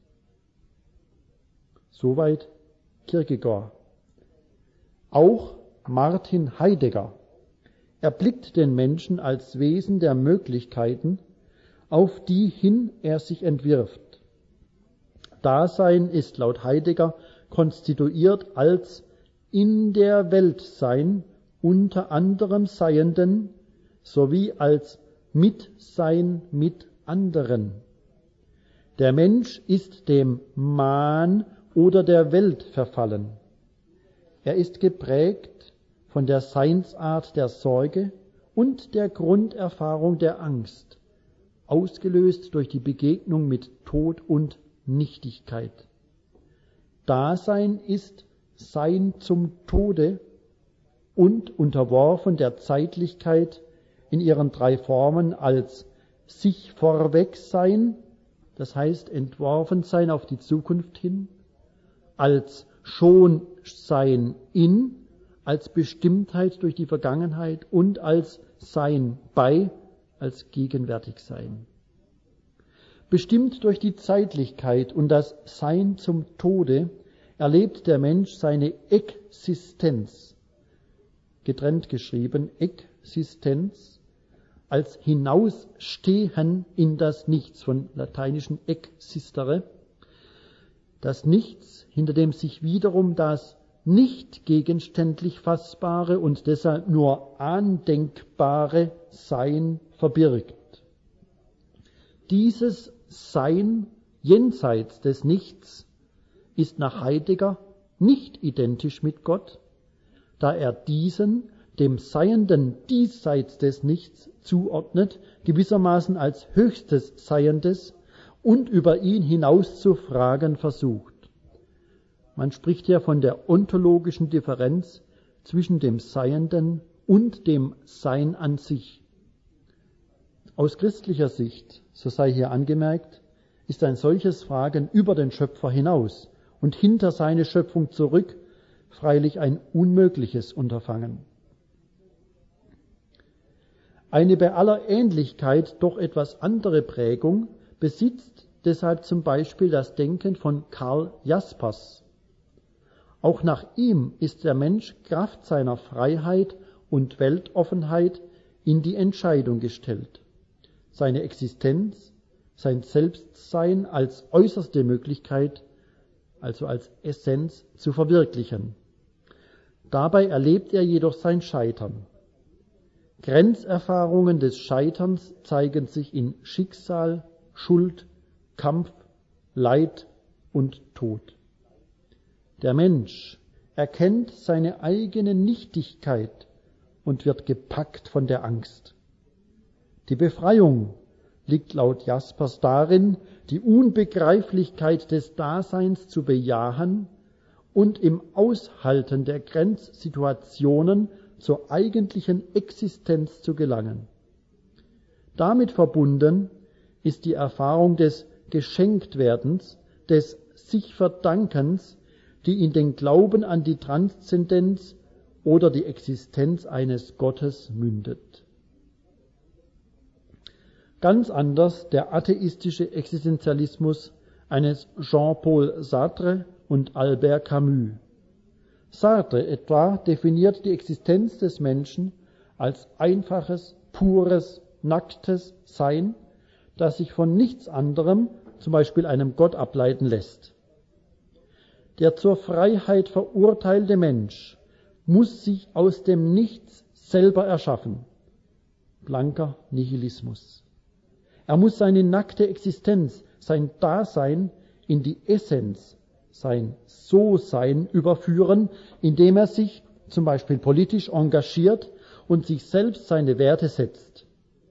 Soweit Kierkegaard. Auch Martin Heidegger erblickt den Menschen als Wesen der Möglichkeiten, auf die hin er sich entwirft. Dasein ist laut Heidegger konstituiert als in der Welt sein, unter anderem Seienden, sowie als Mitsein mit anderen. Der Mensch ist dem Mahn oder der Welt verfallen. Er ist geprägt von der Seinsart der Sorge und der Grunderfahrung der Angst, ausgelöst durch die Begegnung mit Tod und Nichtigkeit. Dasein ist Sein zum Tode und unterworfen der Zeitlichkeit in ihren drei Formen als sich vorweg sein, das heißt entworfen sein auf die Zukunft hin, als schon sein in, als Bestimmtheit durch die Vergangenheit und als Sein bei, als gegenwärtig sein. Bestimmt durch die Zeitlichkeit und das Sein zum Tode erlebt der Mensch seine Existenz, getrennt geschrieben, Existenz, als Hinausstehen in das Nichts, von lateinischen existere, das Nichts, hinter dem sich wiederum das nicht gegenständlich Fassbare und deshalb nur andenkbare Sein verbirgt. Dieses Sein jenseits des Nichts ist nach Heidegger nicht identisch mit Gott, da er diesen, dem Seienden diesseits des Nichts, zuordnet, gewissermaßen als höchstes Seiendes und über ihn hinaus zu fragen versucht. Man spricht hier von der ontologischen Differenz zwischen dem Seienden und dem Sein an sich. Aus christlicher Sicht, so sei hier angemerkt, ist ein solches Fragen über den Schöpfer hinaus und hinter seine Schöpfung zurück freilich ein unmögliches Unterfangen. Eine bei aller Ähnlichkeit doch etwas andere Prägung besitzt deshalb zum Beispiel das Denken von Karl Jaspers. Auch nach ihm ist der Mensch Kraft seiner Freiheit und Weltoffenheit in die Entscheidung gestellt, seine Existenz, sein Selbstsein als äußerste Möglichkeit, also als Essenz, zu verwirklichen. Dabei erlebt er jedoch sein Scheitern. Grenzerfahrungen des Scheiterns zeigen sich in Schicksal, Schuld, Kampf, Leid und Tod. Der Mensch erkennt seine eigene Nichtigkeit und wird gepackt von der Angst. Die Befreiung liegt laut Jaspers darin, die Unbegreiflichkeit des Daseins zu bejahen und im Aushalten der Grenzsituationen zur eigentlichen Existenz zu gelangen. Damit verbunden ist die Erfahrung des Geschenktwerdens, des Sich-Verdankens, die in den Glauben an die Transzendenz oder die Existenz eines Gottes mündet. Ganz anders der atheistische Existenzialismus eines Jean-Paul Sartre und Albert Camus. Sartre etwa definiert die Existenz des Menschen als einfaches, pures, nacktes Sein, das sich von nichts anderem, zum Beispiel einem Gott, ableiten lässt. Der zur Freiheit verurteilte Mensch muss sich aus dem Nichts selber erschaffen. Blanker Nihilismus. Er muss seine nackte Existenz, sein Dasein in die Essenz, sein So-Sein überführen, indem er sich zum Beispiel politisch engagiert und sich selbst seine Werte setzt.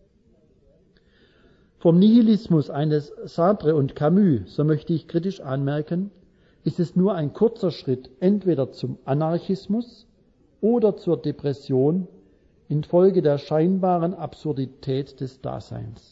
Vom Nihilismus eines Sartre und Camus, so möchte ich kritisch anmerken, ist es nur ein kurzer Schritt entweder zum Anarchismus oder zur Depression infolge der scheinbaren Absurdität des Daseins.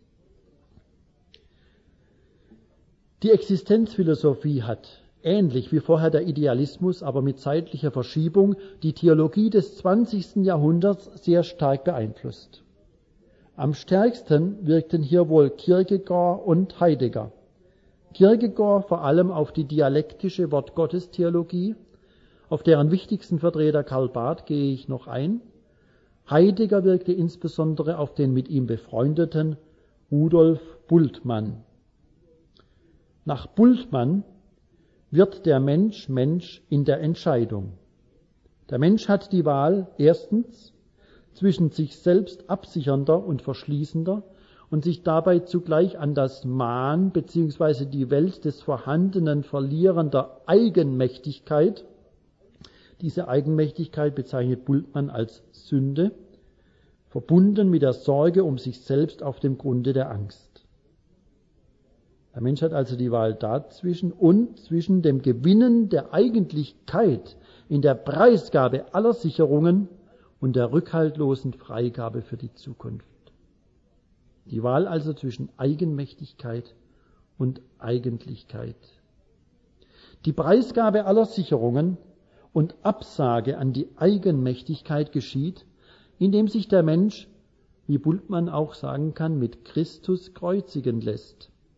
Die Existenzphilosophie hat, ähnlich wie vorher der Idealismus, aber mit zeitlicher Verschiebung, die Theologie des zwanzigsten Jahrhunderts sehr stark beeinflusst. Am stärksten wirkten hier wohl Kierkegaard und Heidegger. Kierkegaard vor allem auf die dialektische Wortgottestheologie, auf deren wichtigsten Vertreter Karl Barth gehe ich noch ein. Heidegger wirkte insbesondere auf den mit ihm befreundeten Rudolf Bultmann. Nach Bultmann wird der Mensch Mensch in der Entscheidung. Der Mensch hat die Wahl, erstens, zwischen sich selbst absichernder und verschließender und sich dabei zugleich an das Mahn bzw. die Welt des Vorhandenen verlierender Eigenmächtigkeit. Diese Eigenmächtigkeit bezeichnet Bultmann als Sünde, verbunden mit der Sorge um sich selbst auf dem Grunde der Angst. Der Mensch hat also die Wahl dazwischen und zwischen dem Gewinnen der Eigentlichkeit in der Preisgabe aller Sicherungen und der rückhaltlosen Freigabe für die Zukunft. Die Wahl also zwischen Eigenmächtigkeit und Eigentlichkeit. Die Preisgabe aller Sicherungen und Absage an die Eigenmächtigkeit geschieht, indem sich der Mensch, wie Bultmann auch sagen kann, mit Christus kreuzigen lässt.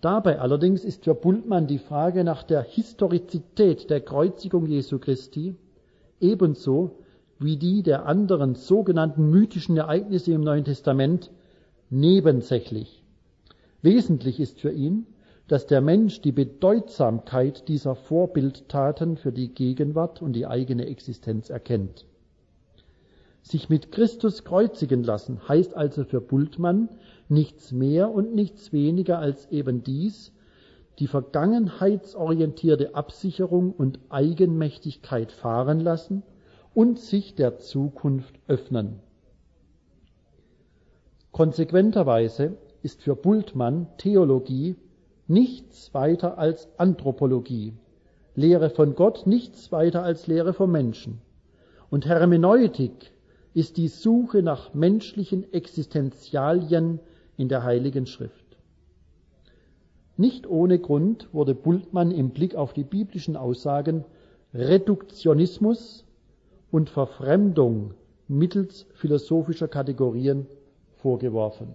Dabei allerdings ist für Bultmann die Frage nach der Historizität der Kreuzigung Jesu Christi ebenso wie die der anderen sogenannten mythischen Ereignisse im Neuen Testament nebensächlich. Wesentlich ist für ihn, dass der Mensch die Bedeutsamkeit dieser Vorbildtaten für die Gegenwart und die eigene Existenz erkennt. Sich mit Christus kreuzigen lassen heißt also für Bultmann nichts mehr und nichts weniger als eben dies, die vergangenheitsorientierte Absicherung und Eigenmächtigkeit fahren lassen und sich der Zukunft öffnen. Konsequenterweise ist für Bultmann Theologie nichts weiter als Anthropologie, Lehre von Gott nichts weiter als Lehre vom Menschen. Und Hermeneutik ist die Suche nach menschlichen Existenzialien in der Heiligen Schrift. Nicht ohne Grund wurde Bultmann im Blick auf die biblischen Aussagen Reduktionismus und Verfremdung mittels philosophischer Kategorien vorgeworfen.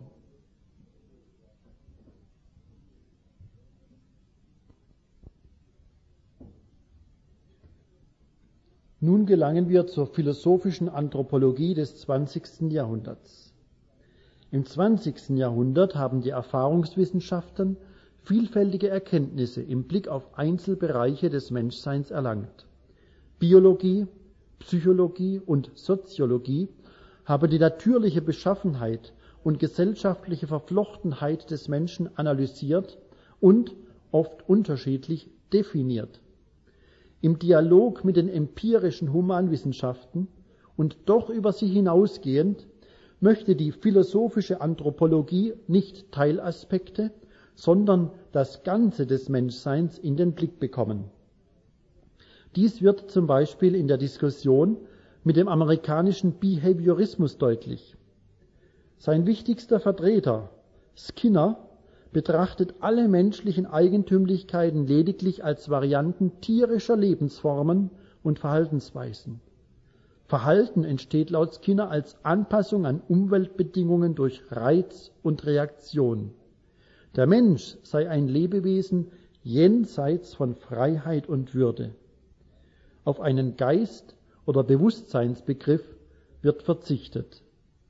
Nun gelangen wir zur philosophischen Anthropologie des zwanzigsten Jahrhunderts. Im zwanzigsten Jahrhundert haben die Erfahrungswissenschaften vielfältige Erkenntnisse im Blick auf Einzelbereiche des Menschseins erlangt. Biologie, Psychologie und Soziologie haben die natürliche Beschaffenheit und gesellschaftliche Verflochtenheit des Menschen analysiert und oft unterschiedlich definiert. Im Dialog mit den empirischen Humanwissenschaften und doch über sie hinausgehend möchte die philosophische Anthropologie nicht Teilaspekte, sondern das Ganze des Menschseins in den Blick bekommen. Dies wird zum Beispiel in der Diskussion mit dem amerikanischen Behaviorismus deutlich. Sein wichtigster Vertreter, Skinner, betrachtet alle menschlichen Eigentümlichkeiten lediglich als Varianten tierischer Lebensformen und Verhaltensweisen. Verhalten entsteht laut Skinner als Anpassung an Umweltbedingungen durch Reiz und Reaktion. Der Mensch sei ein Lebewesen jenseits von Freiheit und Würde. Auf einen Geist- oder Bewusstseinsbegriff wird verzichtet.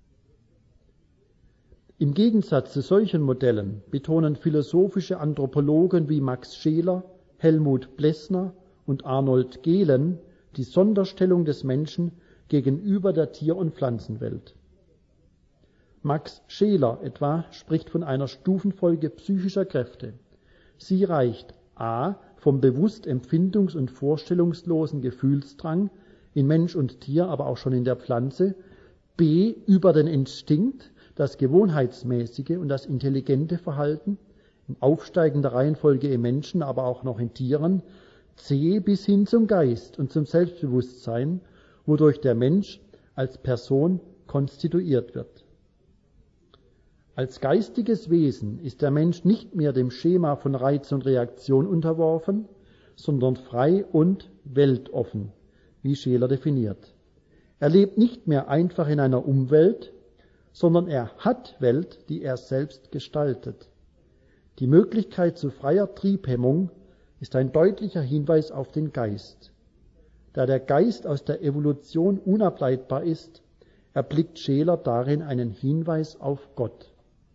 Im Gegensatz zu solchen Modellen betonen philosophische Anthropologen wie Max Scheler, Helmut Plessner und Arnold Gehlen die Sonderstellung des Menschen gegenüber der Tier- und Pflanzenwelt. Max Scheler etwa spricht von einer Stufenfolge psychischer Kräfte. Sie reicht a. vom bewusst empfindungs- und vorstellungslosen Gefühlsdrang in Mensch und Tier, aber auch schon in der Pflanze, b. über den Instinkt, das gewohnheitsmäßige und das intelligente Verhalten, in aufsteigender Reihenfolge im Menschen, aber auch noch in Tieren, c. bis hin zum Geist und zum Selbstbewusstsein, wodurch der Mensch als Person konstituiert wird. Als geistiges Wesen ist der Mensch nicht mehr dem Schema von Reiz und Reaktion unterworfen, sondern frei und weltoffen, wie Scheler definiert. Er lebt nicht mehr einfach in einer Umwelt, sondern er hat Welt, die er selbst gestaltet. Die Möglichkeit zu freier Triebhemmung ist ein deutlicher Hinweis auf den Geist. Da der Geist aus der Evolution unableitbar ist, erblickt Scheler darin einen Hinweis auf Gott.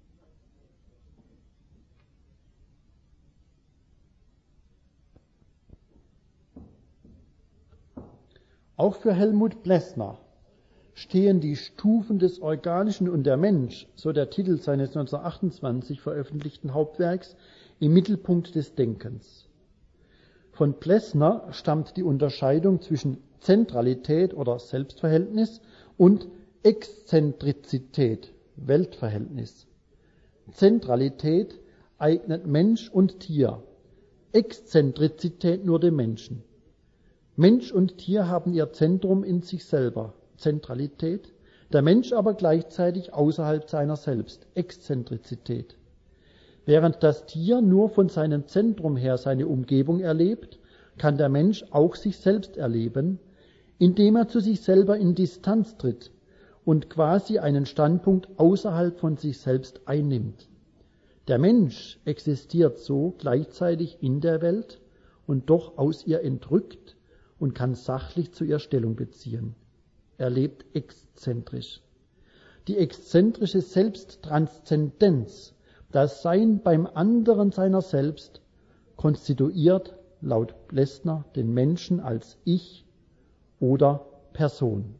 Auch für Helmut Plessner stehen die Stufen des Organischen und der Mensch, so der Titel seines neunzehnhundertachtundzwanzig veröffentlichten Hauptwerks, im Mittelpunkt des Denkens. Von Plessner stammt die Unterscheidung zwischen Zentralität oder Selbstverhältnis und Exzentrizität, Weltverhältnis. Zentralität eignet Mensch und Tier, Exzentrizität nur dem Menschen. Mensch und Tier haben ihr Zentrum in sich selber, Zentralität, der Mensch aber gleichzeitig außerhalb seiner selbst, Exzentrizität. Während das Tier nur von seinem Zentrum her seine Umgebung erlebt, kann der Mensch auch sich selbst erleben, indem er zu sich selber in Distanz tritt und quasi einen Standpunkt außerhalb von sich selbst einnimmt. Der Mensch existiert so gleichzeitig in der Welt und doch aus ihr entrückt und kann sachlich zu ihr Stellung beziehen. Er lebt exzentrisch. Die exzentrische Selbsttranszendenz, das Sein beim anderen seiner selbst, konstituiert laut Plessner den Menschen als Ich oder Person.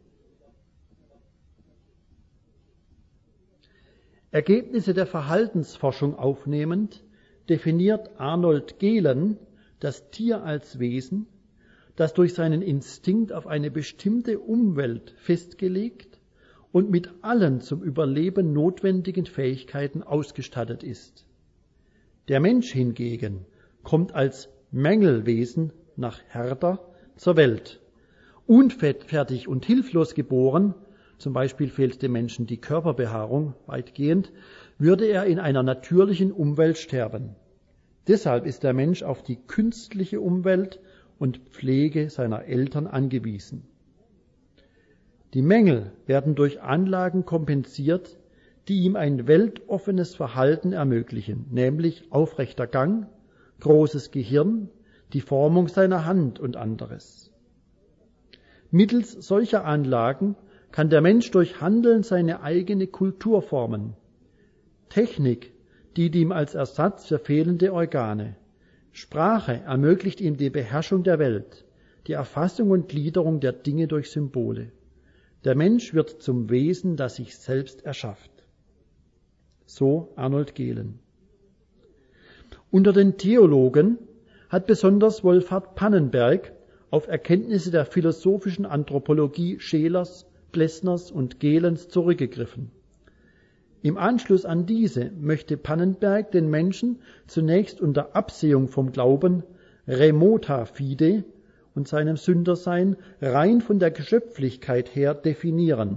Ergebnisse der Verhaltensforschung aufnehmend definiert Arnold Gehlen das Tier als Wesen, das durch seinen Instinkt auf eine bestimmte Umwelt festgelegt und mit allen zum Überleben notwendigen Fähigkeiten ausgestattet ist. Der Mensch hingegen kommt als Mängelwesen nach Herder zur Welt. Unfertig und hilflos geboren, zum Beispiel fehlt dem Menschen die Körperbehaarung weitgehend, würde er in einer natürlichen Umwelt sterben. Deshalb ist der Mensch auf die künstliche Umwelt und Pflege seiner Eltern angewiesen. Die Mängel werden durch Anlagen kompensiert, die ihm ein weltoffenes Verhalten ermöglichen, nämlich aufrechter Gang, großes Gehirn, die Formung seiner Hand und anderes. Mittels solcher Anlagen kann der Mensch durch Handeln seine eigene Kultur formen. Technik dient ihm als Ersatz für fehlende Organe. Sprache ermöglicht ihm die Beherrschung der Welt, die Erfassung und Gliederung der Dinge durch Symbole. Der Mensch wird zum Wesen, das sich selbst erschafft. So Arnold Gehlen. Unter den Theologen hat besonders Wolfhart Pannenberg auf Erkenntnisse der philosophischen Anthropologie Schelers, Plessners und Gehlens zurückgegriffen. Im Anschluss an diese möchte Pannenberg den Menschen zunächst unter Absehung vom Glauben remota fide und seinem Sündersein rein von der Geschöpflichkeit her definieren.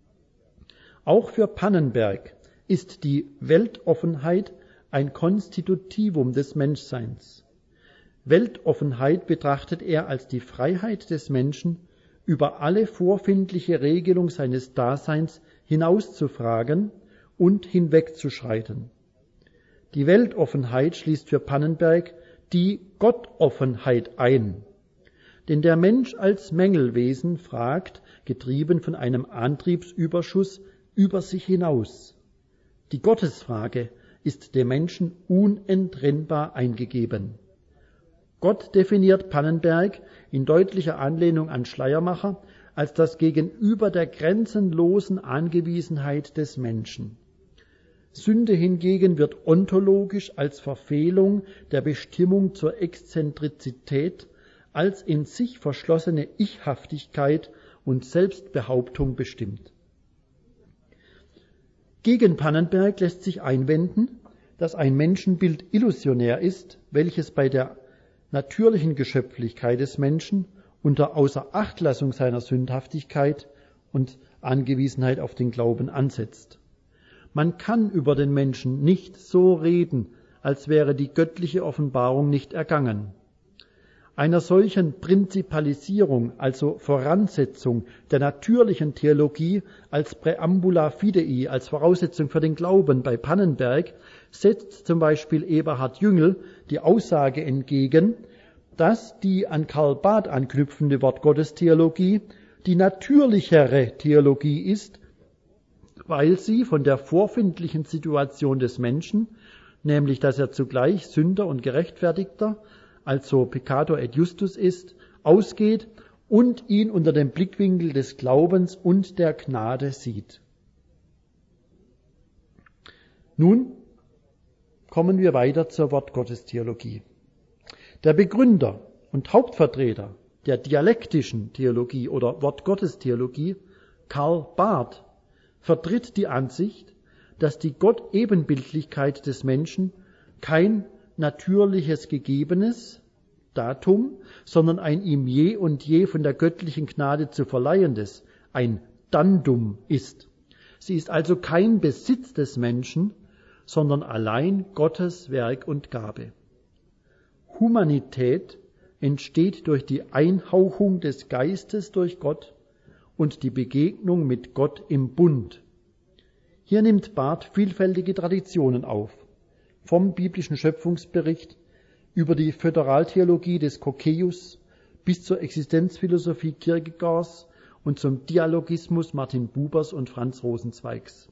Auch für Pannenberg ist die Weltoffenheit ein Konstitutivum des Menschseins. Weltoffenheit betrachtet er als die Freiheit des Menschen, über alle vorfindliche Regelung seines Daseins hinauszufragen und hinwegzuschreiten. Die Weltoffenheit schließt für Pannenberg die Gottoffenheit ein. Denn der Mensch als Mängelwesen fragt, getrieben von einem Antriebsüberschuss, über sich hinaus. Die Gottesfrage ist dem Menschen unentrennbar eingegeben. Gott definiert Pannenberg in deutlicher Anlehnung an Schleiermacher als das Gegenüber der grenzenlosen Angewiesenheit des Menschen. Sünde hingegen wird ontologisch als Verfehlung der Bestimmung zur Exzentrizität, als in sich verschlossene Ichhaftigkeit und Selbstbehauptung bestimmt. Gegen Pannenberg lässt sich einwenden, dass ein Menschenbild illusionär ist, welches bei der natürlichen Geschöpflichkeit des Menschen unter Außerachtlassung seiner Sündhaftigkeit und Angewiesenheit auf den Glauben ansetzt. Man kann über den Menschen nicht so reden, als wäre die göttliche Offenbarung nicht ergangen. Einer solchen Prinzipalisierung, also Voransetzung der natürlichen Theologie als Präambula fidei, als Voraussetzung für den Glauben bei Pannenberg, setzt zum Beispiel Eberhard Jüngel die Aussage entgegen, dass die an Karl Barth anknüpfende Wortgottestheologie die natürlichere Theologie ist, weil sie von der vorfindlichen Situation des Menschen, nämlich dass er zugleich Sünder und Gerechtfertigter, also Peccator et Justus ist, ausgeht und ihn unter dem Blickwinkel des Glaubens und der Gnade sieht. Nun kommen wir weiter zur Wortgottestheologie. Der Begründer und Hauptvertreter der dialektischen Theologie oder Wortgottestheologie, Karl Barth, vertritt die Ansicht, dass die Gott-Ebenbildlichkeit des Menschen kein natürliches Gegebenes Datum, sondern ein ihm je und je von der göttlichen Gnade zu verleihendes, ein Dandum ist. Sie ist also kein Besitz des Menschen, sondern allein Gottes Werk und Gabe. Humanität entsteht durch die Einhauchung des Geistes durch Gott und die Begegnung mit Gott im Bund. Hier nimmt Barth vielfältige Traditionen auf. vom biblischen Schöpfungsbericht über die Föderaltheologie des Cocceius bis zur Existenzphilosophie Kierkegaards und zum Dialogismus Martin Bubers und Franz Rosenzweigs.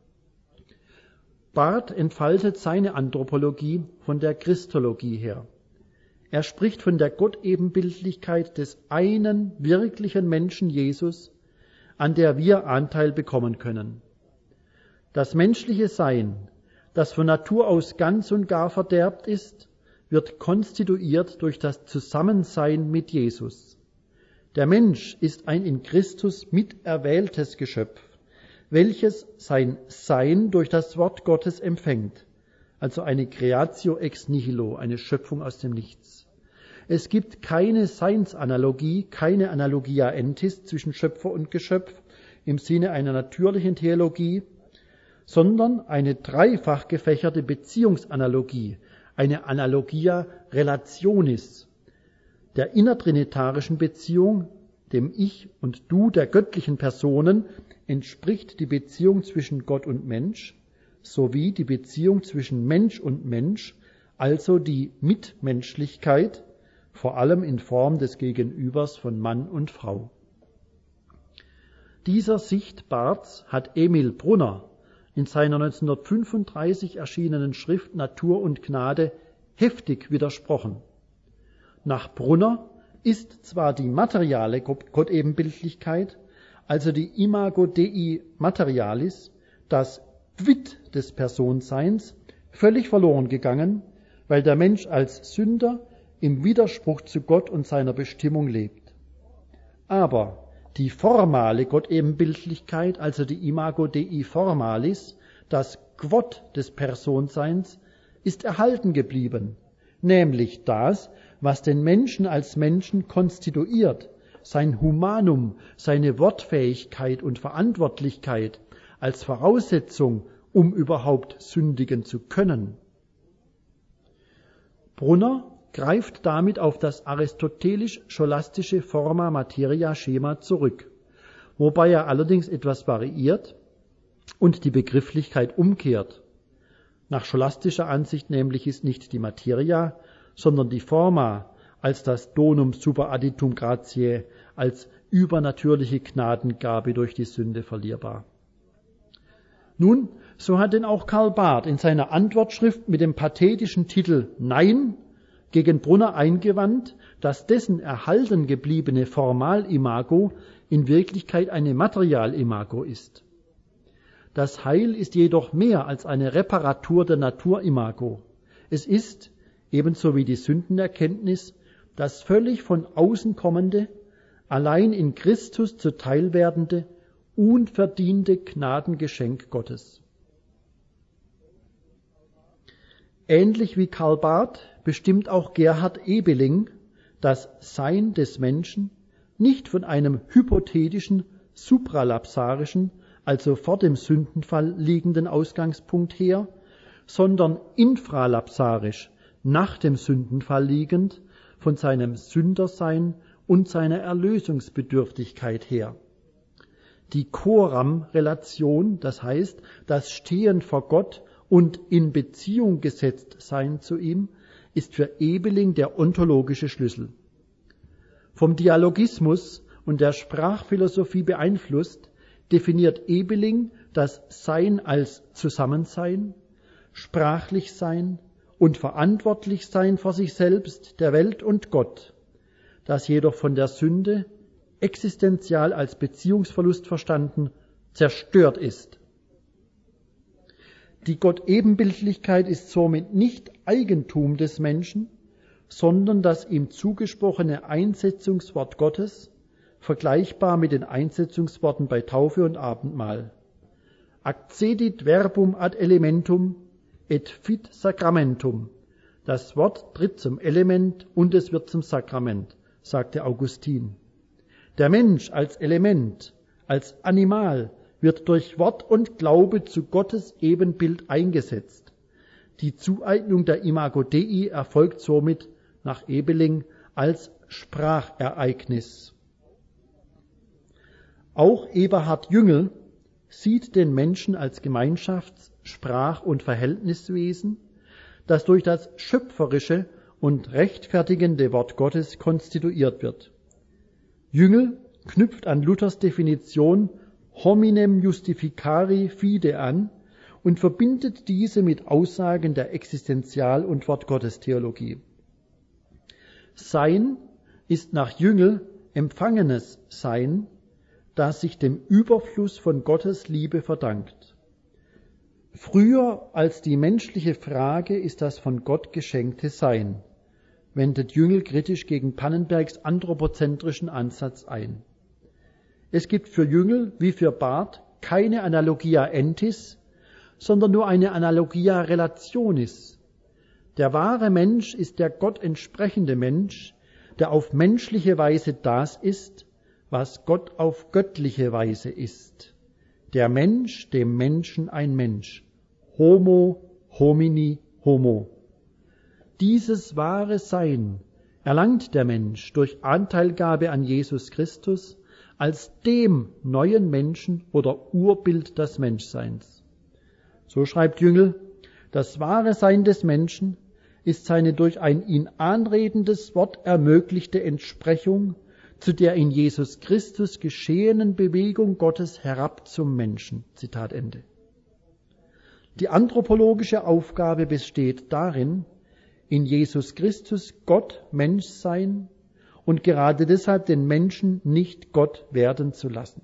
Barth entfaltet seine Anthropologie von der Christologie her. Er spricht von der Gottebenbildlichkeit des einen wirklichen Menschen Jesus, an der wir Anteil bekommen können. Das menschliche Sein, das von Natur aus ganz und gar verderbt ist, wird konstituiert durch das Zusammensein mit Jesus. Der Mensch ist ein in Christus miterwähltes Geschöpf, welches sein Sein durch das Wort Gottes empfängt, also eine Creatio ex nihilo, eine Schöpfung aus dem Nichts. Es gibt keine Seinsanalogie, keine Analogia entis zwischen Schöpfer und Geschöpf im Sinne einer natürlichen Theologie, sondern eine dreifach gefächerte Beziehungsanalogie, eine Analogia relationis, der innertrinitarischen Beziehung, dem Ich und Du der göttlichen Personen, entspricht die Beziehung zwischen Gott und Mensch, sowie die Beziehung zwischen Mensch und Mensch, also die Mitmenschlichkeit, vor allem in Form des Gegenübers von Mann und Frau. Dieser Sicht Barths hat Emil Brunner in seiner neunzehnhundertfünfunddreißig erschienenen Schrift Natur und Gnade heftig widersprochen. Nach Brunner ist zwar die materiale Gottebenbildlichkeit, also die Imago Dei Materialis, das Quid des Personseins, völlig verloren gegangen, weil der Mensch als Sünder im Widerspruch zu Gott und seiner Bestimmung lebt. Aber die formale Gottebenbildlichkeit, also die Imago Dei Formalis, das Quod des Personseins, ist erhalten geblieben, nämlich das, was den Menschen als Menschen konstituiert, sein Humanum, seine Wortfähigkeit und Verantwortlichkeit als Voraussetzung, um überhaupt sündigen zu können. Brunner greift damit auf das aristotelisch-scholastische Forma-Materia-Schema zurück, wobei er allerdings etwas variiert und die Begrifflichkeit umkehrt. Nach scholastischer Ansicht nämlich ist nicht die Materia, sondern die Forma als das Donum super additum gratiae, als übernatürliche Gnadengabe durch die Sünde verlierbar. Nun, so hat denn auch Karl Barth in seiner Antwortschrift mit dem pathetischen Titel Nein gegen Brunner eingewandt, dass dessen erhalten gebliebene Formalimago in Wirklichkeit eine Materialimago ist. Das Heil ist jedoch mehr als eine Reparatur der Naturimago. Es ist, ebenso wie die Sündenerkenntnis, das völlig von außen kommende, allein in Christus zuteil werdende, unverdiente Gnadengeschenk Gottes. Ähnlich wie Karl Barth bestimmt auch Gerhard Ebeling das Sein des Menschen nicht von einem hypothetischen, supralapsarischen, also vor dem Sündenfall liegenden Ausgangspunkt her, sondern infralapsarisch, nach dem Sündenfall liegend, von seinem Sündersein und seiner Erlösungsbedürftigkeit her. Die Coram-Relation, das heißt, das Stehen vor Gott und in Beziehung gesetzt sein zu ihm, ist für Ebeling der ontologische Schlüssel. Vom Dialogismus und der Sprachphilosophie beeinflusst, definiert Ebeling das Sein als Zusammensein, sprachlich sein und verantwortlich sein vor sich selbst, der Welt und Gott, das jedoch von der Sünde, existenzial als Beziehungsverlust verstanden, zerstört ist. Die Gottebenbildlichkeit ist somit nicht Eigentum des Menschen, sondern das ihm zugesprochene Einsetzungswort Gottes, vergleichbar mit den Einsetzungsworten bei Taufe und Abendmahl. Accedit verbum ad elementum et fit sacramentum. Das Wort tritt zum Element und es wird zum Sakrament, sagte Augustin. Der Mensch als Element, als Animal, wird durch Wort und Glaube zu Gottes Ebenbild eingesetzt. Die Zueignung der Imago Dei erfolgt somit nach Ebeling als Sprachereignis. Auch Eberhard Jüngel sieht den Menschen als Gemeinschafts-, Sprach- und Verhältniswesen, das durch das schöpferische und rechtfertigende Wort Gottes konstituiert wird. Jüngel knüpft an Luthers Definition hominem justificari fide an und verbindet diese mit Aussagen der Existenzial- und Wortgottestheologie. Sein ist nach Jüngel empfangenes Sein, das sich dem Überfluss von Gottes Liebe verdankt. Früher als die menschliche Frage ist das von Gott geschenkte Sein, wendet Jüngel kritisch gegen Pannenbergs anthropozentrischen Ansatz ein. Es gibt für Jüngel wie für Barth keine Analogia entis, sondern nur eine Analogia relationis. Der wahre Mensch ist der Gott entsprechende Mensch, der auf menschliche Weise das ist, was Gott auf göttliche Weise ist. Der Mensch dem Menschen ein Mensch. Homo homini homo. Dieses wahre Sein erlangt der Mensch durch Anteilgabe an Jesus Christus als dem neuen Menschen oder Urbild des Menschseins. So schreibt Jüngel, das wahre Sein des Menschen ist seine durch ein ihn anredendes Wort ermöglichte Entsprechung zu der in Jesus Christus geschehenen Bewegung Gottes herab zum Menschen. Zitat Ende. Die anthropologische Aufgabe besteht darin, in Jesus Christus Gott Mensch sein und gerade deshalb den Menschen nicht Gott werden zu lassen.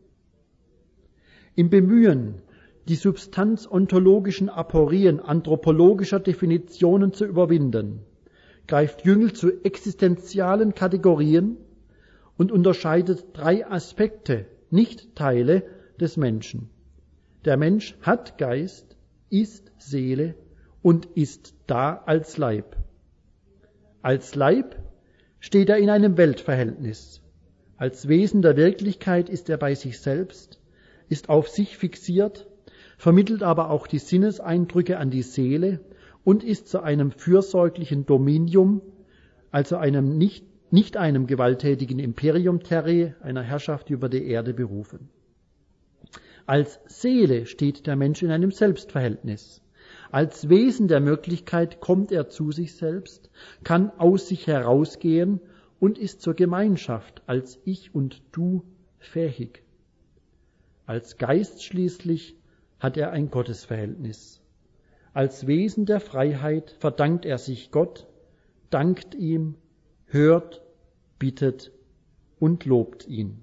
Im Bemühen, die substanzontologischen Aporien anthropologischer Definitionen zu überwinden, greift Jüngel zu existenzialen Kategorien und unterscheidet drei Aspekte, nicht Teile des Menschen. Der Mensch hat Geist, ist Seele und ist da als Leib. Als Leib steht er in einem Weltverhältnis. Als Wesen der Wirklichkeit ist er bei sich selbst, ist auf sich fixiert, vermittelt aber auch die Sinneseindrücke an die Seele und ist zu einem fürsorglichen Dominium, also einem nicht, nicht einem gewalttätigen Imperium terrae, einer Herrschaft über die Erde berufen. Als Seele steht der Mensch in einem Selbstverhältnis. Als Wesen der Möglichkeit kommt er zu sich selbst, kann aus sich herausgehen und ist zur Gemeinschaft als Ich und Du fähig. Als Geist schließlich hat er ein Gottesverhältnis. Als Wesen der Freiheit verdankt er sich Gott, dankt ihm, hört, bittet und lobt ihn.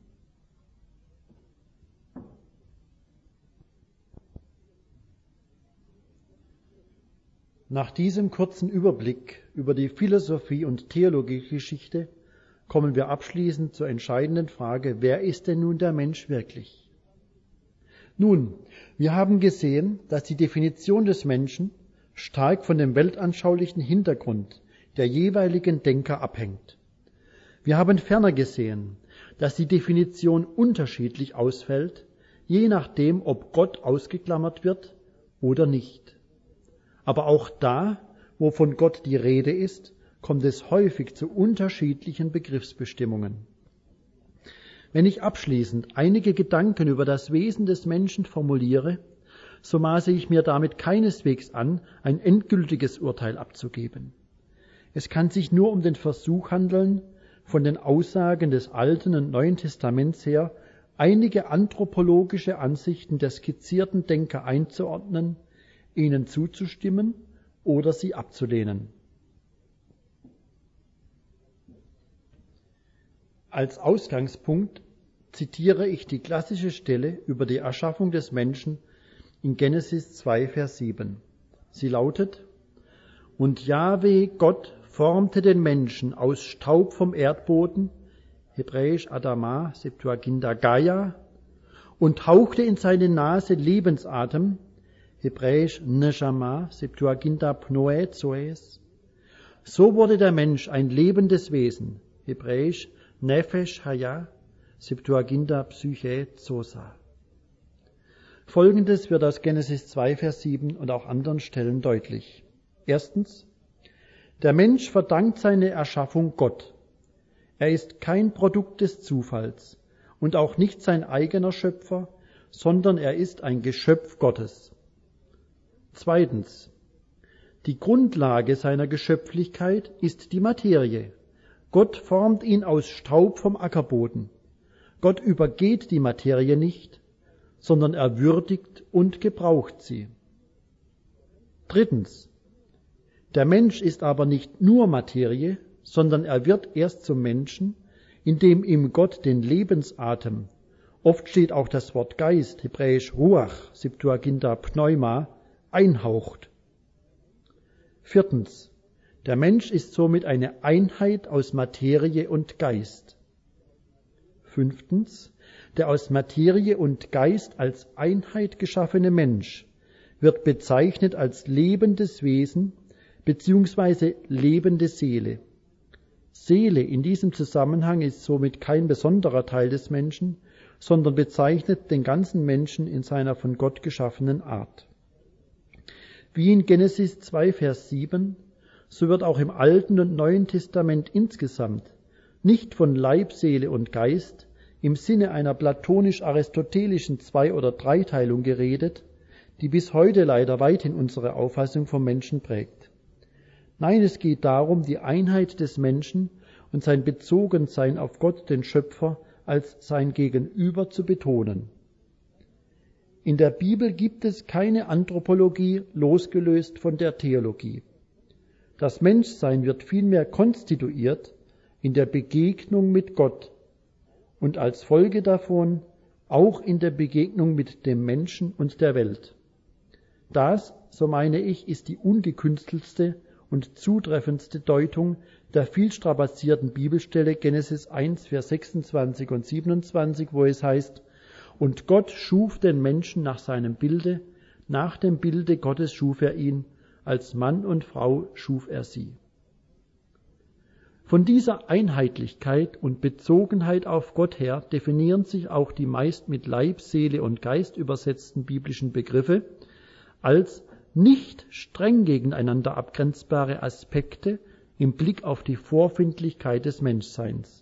Nach diesem kurzen Überblick über die Philosophie und Theologiegeschichte kommen wir abschließend zur entscheidenden Frage, wer ist denn nun der Mensch wirklich? Nun, wir haben gesehen, dass die Definition des Menschen stark von dem weltanschaulichen Hintergrund der jeweiligen Denker abhängt. Wir haben ferner gesehen, dass die Definition unterschiedlich ausfällt, je nachdem, ob Gott ausgeklammert wird oder nicht. Aber auch da, wo von Gott die Rede ist, kommt es häufig zu unterschiedlichen Begriffsbestimmungen. Wenn ich abschließend einige Gedanken über das Wesen des Menschen formuliere, so maße ich mir damit keineswegs an, ein endgültiges Urteil abzugeben. Es kann sich nur um den Versuch handeln, von den Aussagen des Alten und Neuen Testaments her einige anthropologische Ansichten der skizzierten Denker einzuordnen, ihnen zuzustimmen oder sie abzulehnen. Als Ausgangspunkt zitiere ich die klassische Stelle über die Erschaffung des Menschen in Genesis zwei, Vers sieben. Sie lautet: Und Jahwe Gott formte den Menschen aus Staub vom Erdboden, hebräisch Adama, Septuaginta Gaia, und hauchte in seine Nase Lebensatem, hebräisch Neshama, Septuaginta Pnoe Zoes. So wurde der Mensch ein lebendes Wesen, hebräisch Nefesh Haya, Septuaginta Psyche Zosa. Folgendes wird aus Genesis zwei, Vers sieben und auch anderen Stellen deutlich. Erstens: Der Mensch verdankt seine Erschaffung Gott. Er ist kein Produkt des Zufalls und auch nicht sein eigener Schöpfer, sondern er ist ein Geschöpf Gottes. Zweitens: Die Grundlage seiner Geschöpflichkeit ist die Materie. Gott formt ihn aus Staub vom Ackerboden. Gott übergeht die Materie nicht, sondern er würdigt und gebraucht sie. Drittens. Der Mensch ist aber nicht nur Materie, sondern er wird erst zum Menschen, indem ihm Gott den Lebensatem, oft steht auch das Wort Geist, hebräisch Ruach, Septuaginta Pneuma, einhaucht. Viertens. Der Mensch ist somit eine Einheit aus Materie und Geist. Fünftens. Der aus Materie und Geist als Einheit geschaffene Mensch wird bezeichnet als lebendes Wesen bzw. lebende Seele. Seele in diesem Zusammenhang ist somit kein besonderer Teil des Menschen, sondern bezeichnet den ganzen Menschen in seiner von Gott geschaffenen Art. Wie in Genesis zwei, Vers sieben, so wird auch im Alten und Neuen Testament insgesamt nicht von Leib, Seele und Geist im Sinne einer platonisch-aristotelischen Zwei- oder Dreiteilung geredet, die bis heute leider weithin unsere Auffassung vom Menschen prägt. Nein, es geht darum, die Einheit des Menschen und sein Bezogensein auf Gott, den Schöpfer, als sein Gegenüber zu betonen. In der Bibel gibt es keine Anthropologie losgelöst von der Theologie. Das Menschsein wird vielmehr konstituiert in der Begegnung mit Gott und als Folge davon auch in der Begegnung mit dem Menschen und der Welt. Das, so meine ich, ist die ungekünstelste und zutreffendste Deutung der viel strapazierten Bibelstelle Genesis eins, Vers sechsundzwanzig und siebenundzwanzig, wo es heißt, und Gott schuf den Menschen nach seinem Bilde, nach dem Bilde Gottes schuf er ihn, als Mann und Frau schuf er sie. Von dieser Einheitlichkeit und Bezogenheit auf Gott her definieren sich auch die meist mit Leib, Seele und Geist übersetzten biblischen Begriffe als nicht streng gegeneinander abgrenzbare Aspekte im Blick auf die Vorfindlichkeit des Menschseins.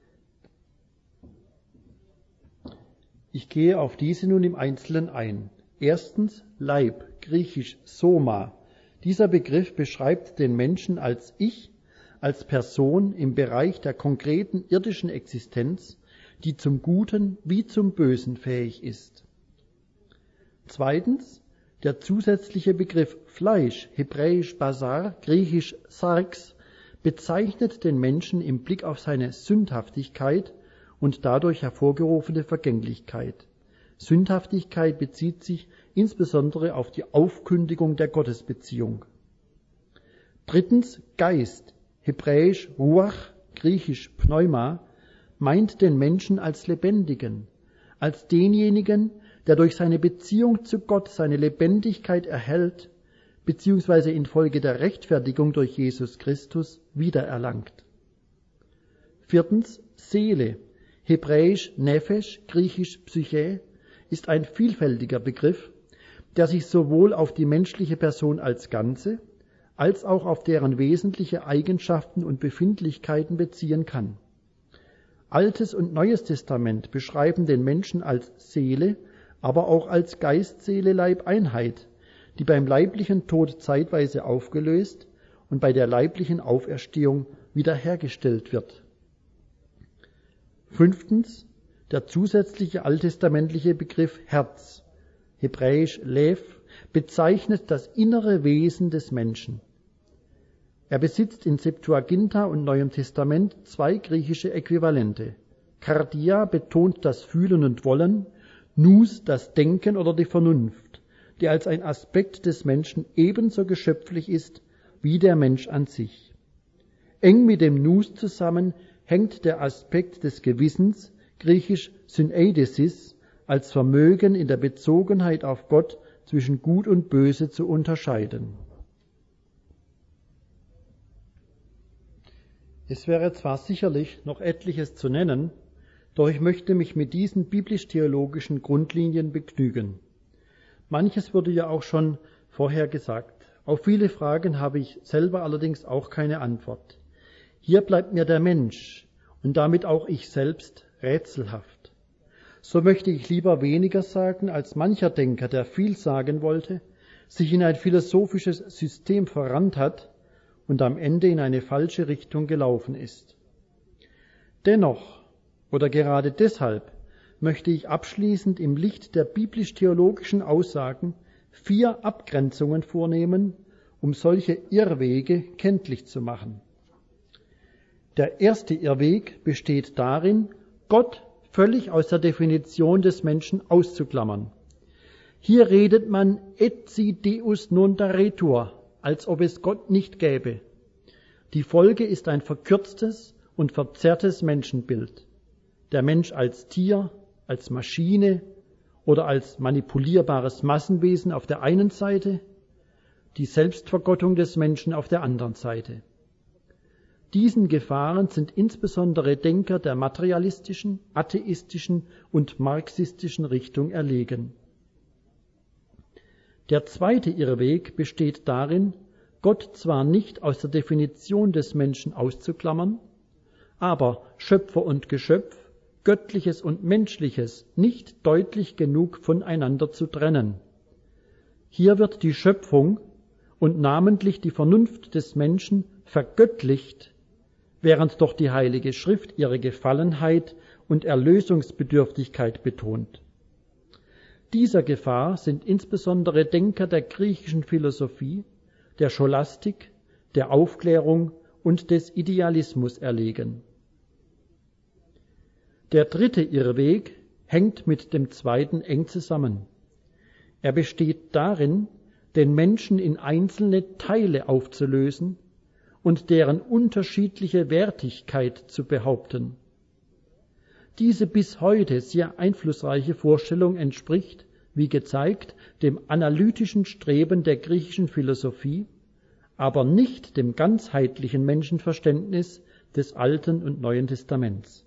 Ich gehe auf diese nun im Einzelnen ein. Erstens Leib, griechisch Soma. Dieser Begriff beschreibt den Menschen als Ich, als Person im Bereich der konkreten irdischen Existenz, die zum Guten wie zum Bösen fähig ist. Zweitens der zusätzliche Begriff Fleisch, hebräisch Basar, griechisch Sarx, bezeichnet den Menschen im Blick auf seine Sündhaftigkeit und dadurch hervorgerufene Vergänglichkeit. Sündhaftigkeit bezieht sich insbesondere auf die Aufkündigung der Gottesbeziehung. Drittens Geist, hebräisch Ruach, griechisch Pneuma, meint den Menschen als Lebendigen, als denjenigen, der durch seine Beziehung zu Gott seine Lebendigkeit erhält, beziehungsweise infolge der Rechtfertigung durch Jesus Christus wiedererlangt. Viertens Seele, hebräisch Nephesh, griechisch Psyche, ist ein vielfältiger Begriff, der sich sowohl auf die menschliche Person als Ganze, als auch auf deren wesentliche Eigenschaften und Befindlichkeiten beziehen kann. Altes und Neues Testament beschreiben den Menschen als Seele, aber auch als Geist-Seele-Leib-Einheit, die beim leiblichen Tod zeitweise aufgelöst und bei der leiblichen Auferstehung wiederhergestellt wird. Fünftens, der zusätzliche alttestamentliche Begriff Herz, hebräisch Lev, bezeichnet das innere Wesen des Menschen. Er besitzt in Septuaginta und Neuem Testament zwei griechische Äquivalente. Kardia betont das Fühlen und Wollen, Nous das Denken oder die Vernunft, die als ein Aspekt des Menschen ebenso geschöpflich ist wie der Mensch an sich. Eng mit dem Nous zusammen hängt der Aspekt des Gewissens, griechisch Syneidesis, als Vermögen in der Bezogenheit auf Gott zwischen Gut und Böse zu unterscheiden. Es wäre zwar sicherlich noch etliches zu nennen, doch ich möchte mich mit diesen biblisch-theologischen Grundlinien begnügen. Manches wurde ja auch schon vorher gesagt. Auf viele Fragen habe ich selber allerdings auch keine Antwort. Hier bleibt mir der Mensch und damit auch ich selbst rätselhaft. So möchte ich lieber weniger sagen als mancher Denker, der viel sagen wollte, sich in ein philosophisches System verrannt hat und am Ende in eine falsche Richtung gelaufen ist. Dennoch oder gerade deshalb möchte ich abschließend im Licht der biblisch-theologischen Aussagen vier Abgrenzungen vornehmen, um solche Irrwege kenntlich zu machen. Der erste Irrweg besteht darin, Gott völlig aus der Definition des Menschen auszuklammern. Hier redet man etsi Deus non daretur, als ob es Gott nicht gäbe. Die Folge ist ein verkürztes und verzerrtes Menschenbild. Der Mensch als Tier, als Maschine oder als manipulierbares Massenwesen auf der einen Seite, die Selbstvergottung des Menschen auf der anderen Seite. Diesen Gefahren sind insbesondere Denker der materialistischen, atheistischen und marxistischen Richtung erlegen. Der zweite Irrweg besteht darin, Gott zwar nicht aus der Definition des Menschen auszuklammern, aber Schöpfer und Geschöpf, Göttliches und Menschliches nicht deutlich genug voneinander zu trennen. Hier wird die Schöpfung und namentlich die Vernunft des Menschen vergöttlicht, während doch die Heilige Schrift ihre Gefallenheit und Erlösungsbedürftigkeit betont. Dieser Gefahr sind insbesondere Denker der griechischen Philosophie, der Scholastik, der Aufklärung und des Idealismus erlegen. Der dritte Irrweg hängt mit dem zweiten eng zusammen. Er besteht darin, den Menschen in einzelne Teile aufzulösen und deren unterschiedliche Wertigkeit zu behaupten. Diese bis heute sehr einflussreiche Vorstellung entspricht, wie gezeigt, dem analytischen Streben der griechischen Philosophie, aber nicht dem ganzheitlichen Menschenverständnis des Alten und Neuen Testaments.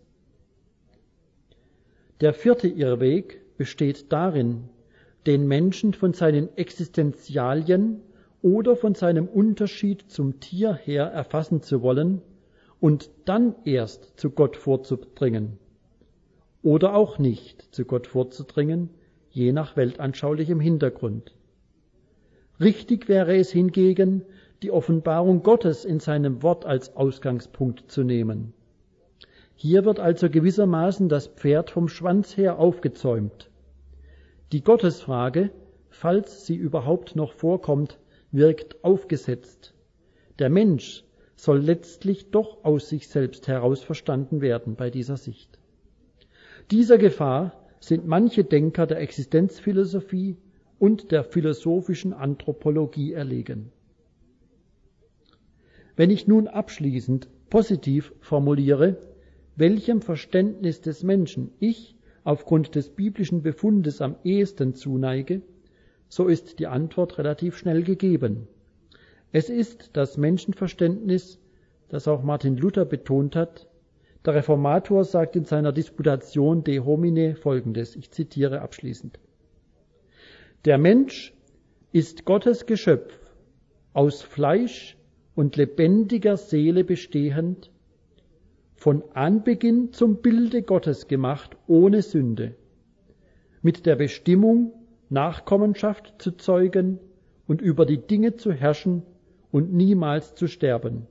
Der vierte Irrweg besteht darin, den Menschen von seinen Existenzialien oder von seinem Unterschied zum Tier her erfassen zu wollen und dann erst zu Gott vorzudringen. Oder auch nicht zu Gott vorzudringen, je nach weltanschaulichem Hintergrund. Richtig wäre es hingegen, die Offenbarung Gottes in seinem Wort als Ausgangspunkt zu nehmen. Hier wird also gewissermaßen das Pferd vom Schwanz her aufgezäumt. Die Gottesfrage, falls sie überhaupt noch vorkommt, wirkt aufgesetzt. Der Mensch soll letztlich doch aus sich selbst heraus verstanden werden bei dieser Sicht. Dieser Gefahr sind manche Denker der Existenzphilosophie und der philosophischen Anthropologie erlegen. Wenn ich nun abschließend positiv formuliere, welchem Verständnis des Menschen ich aufgrund des biblischen Befundes am ehesten zuneige, so ist die Antwort relativ schnell gegeben. Es ist das Menschenverständnis, das auch Martin Luther betont hat. Der Reformator sagt in seiner Disputation De Homine Folgendes, ich zitiere abschließend. Der Mensch ist Gottes Geschöpf, aus Fleisch und lebendiger Seele bestehend, von Anbeginn zum Bilde Gottes gemacht, ohne Sünde, mit der Bestimmung, Nachkommenschaft zu zeugen und über die Dinge zu herrschen und niemals zu sterben.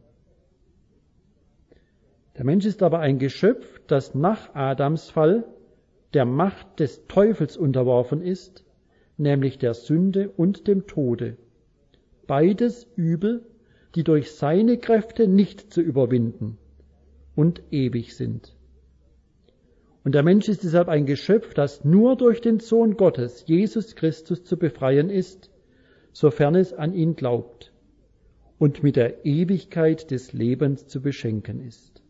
Der Mensch ist aber ein Geschöpf, das nach Adams Fall der Macht des Teufels unterworfen ist, nämlich der Sünde und dem Tode. Beides Übel, die durch seine Kräfte nicht zu überwinden und ewig sind. Und der Mensch ist deshalb ein Geschöpf, das nur durch den Sohn Gottes, Jesus Christus, zu befreien ist, sofern es an ihn glaubt, und mit der Ewigkeit des Lebens zu beschenken ist.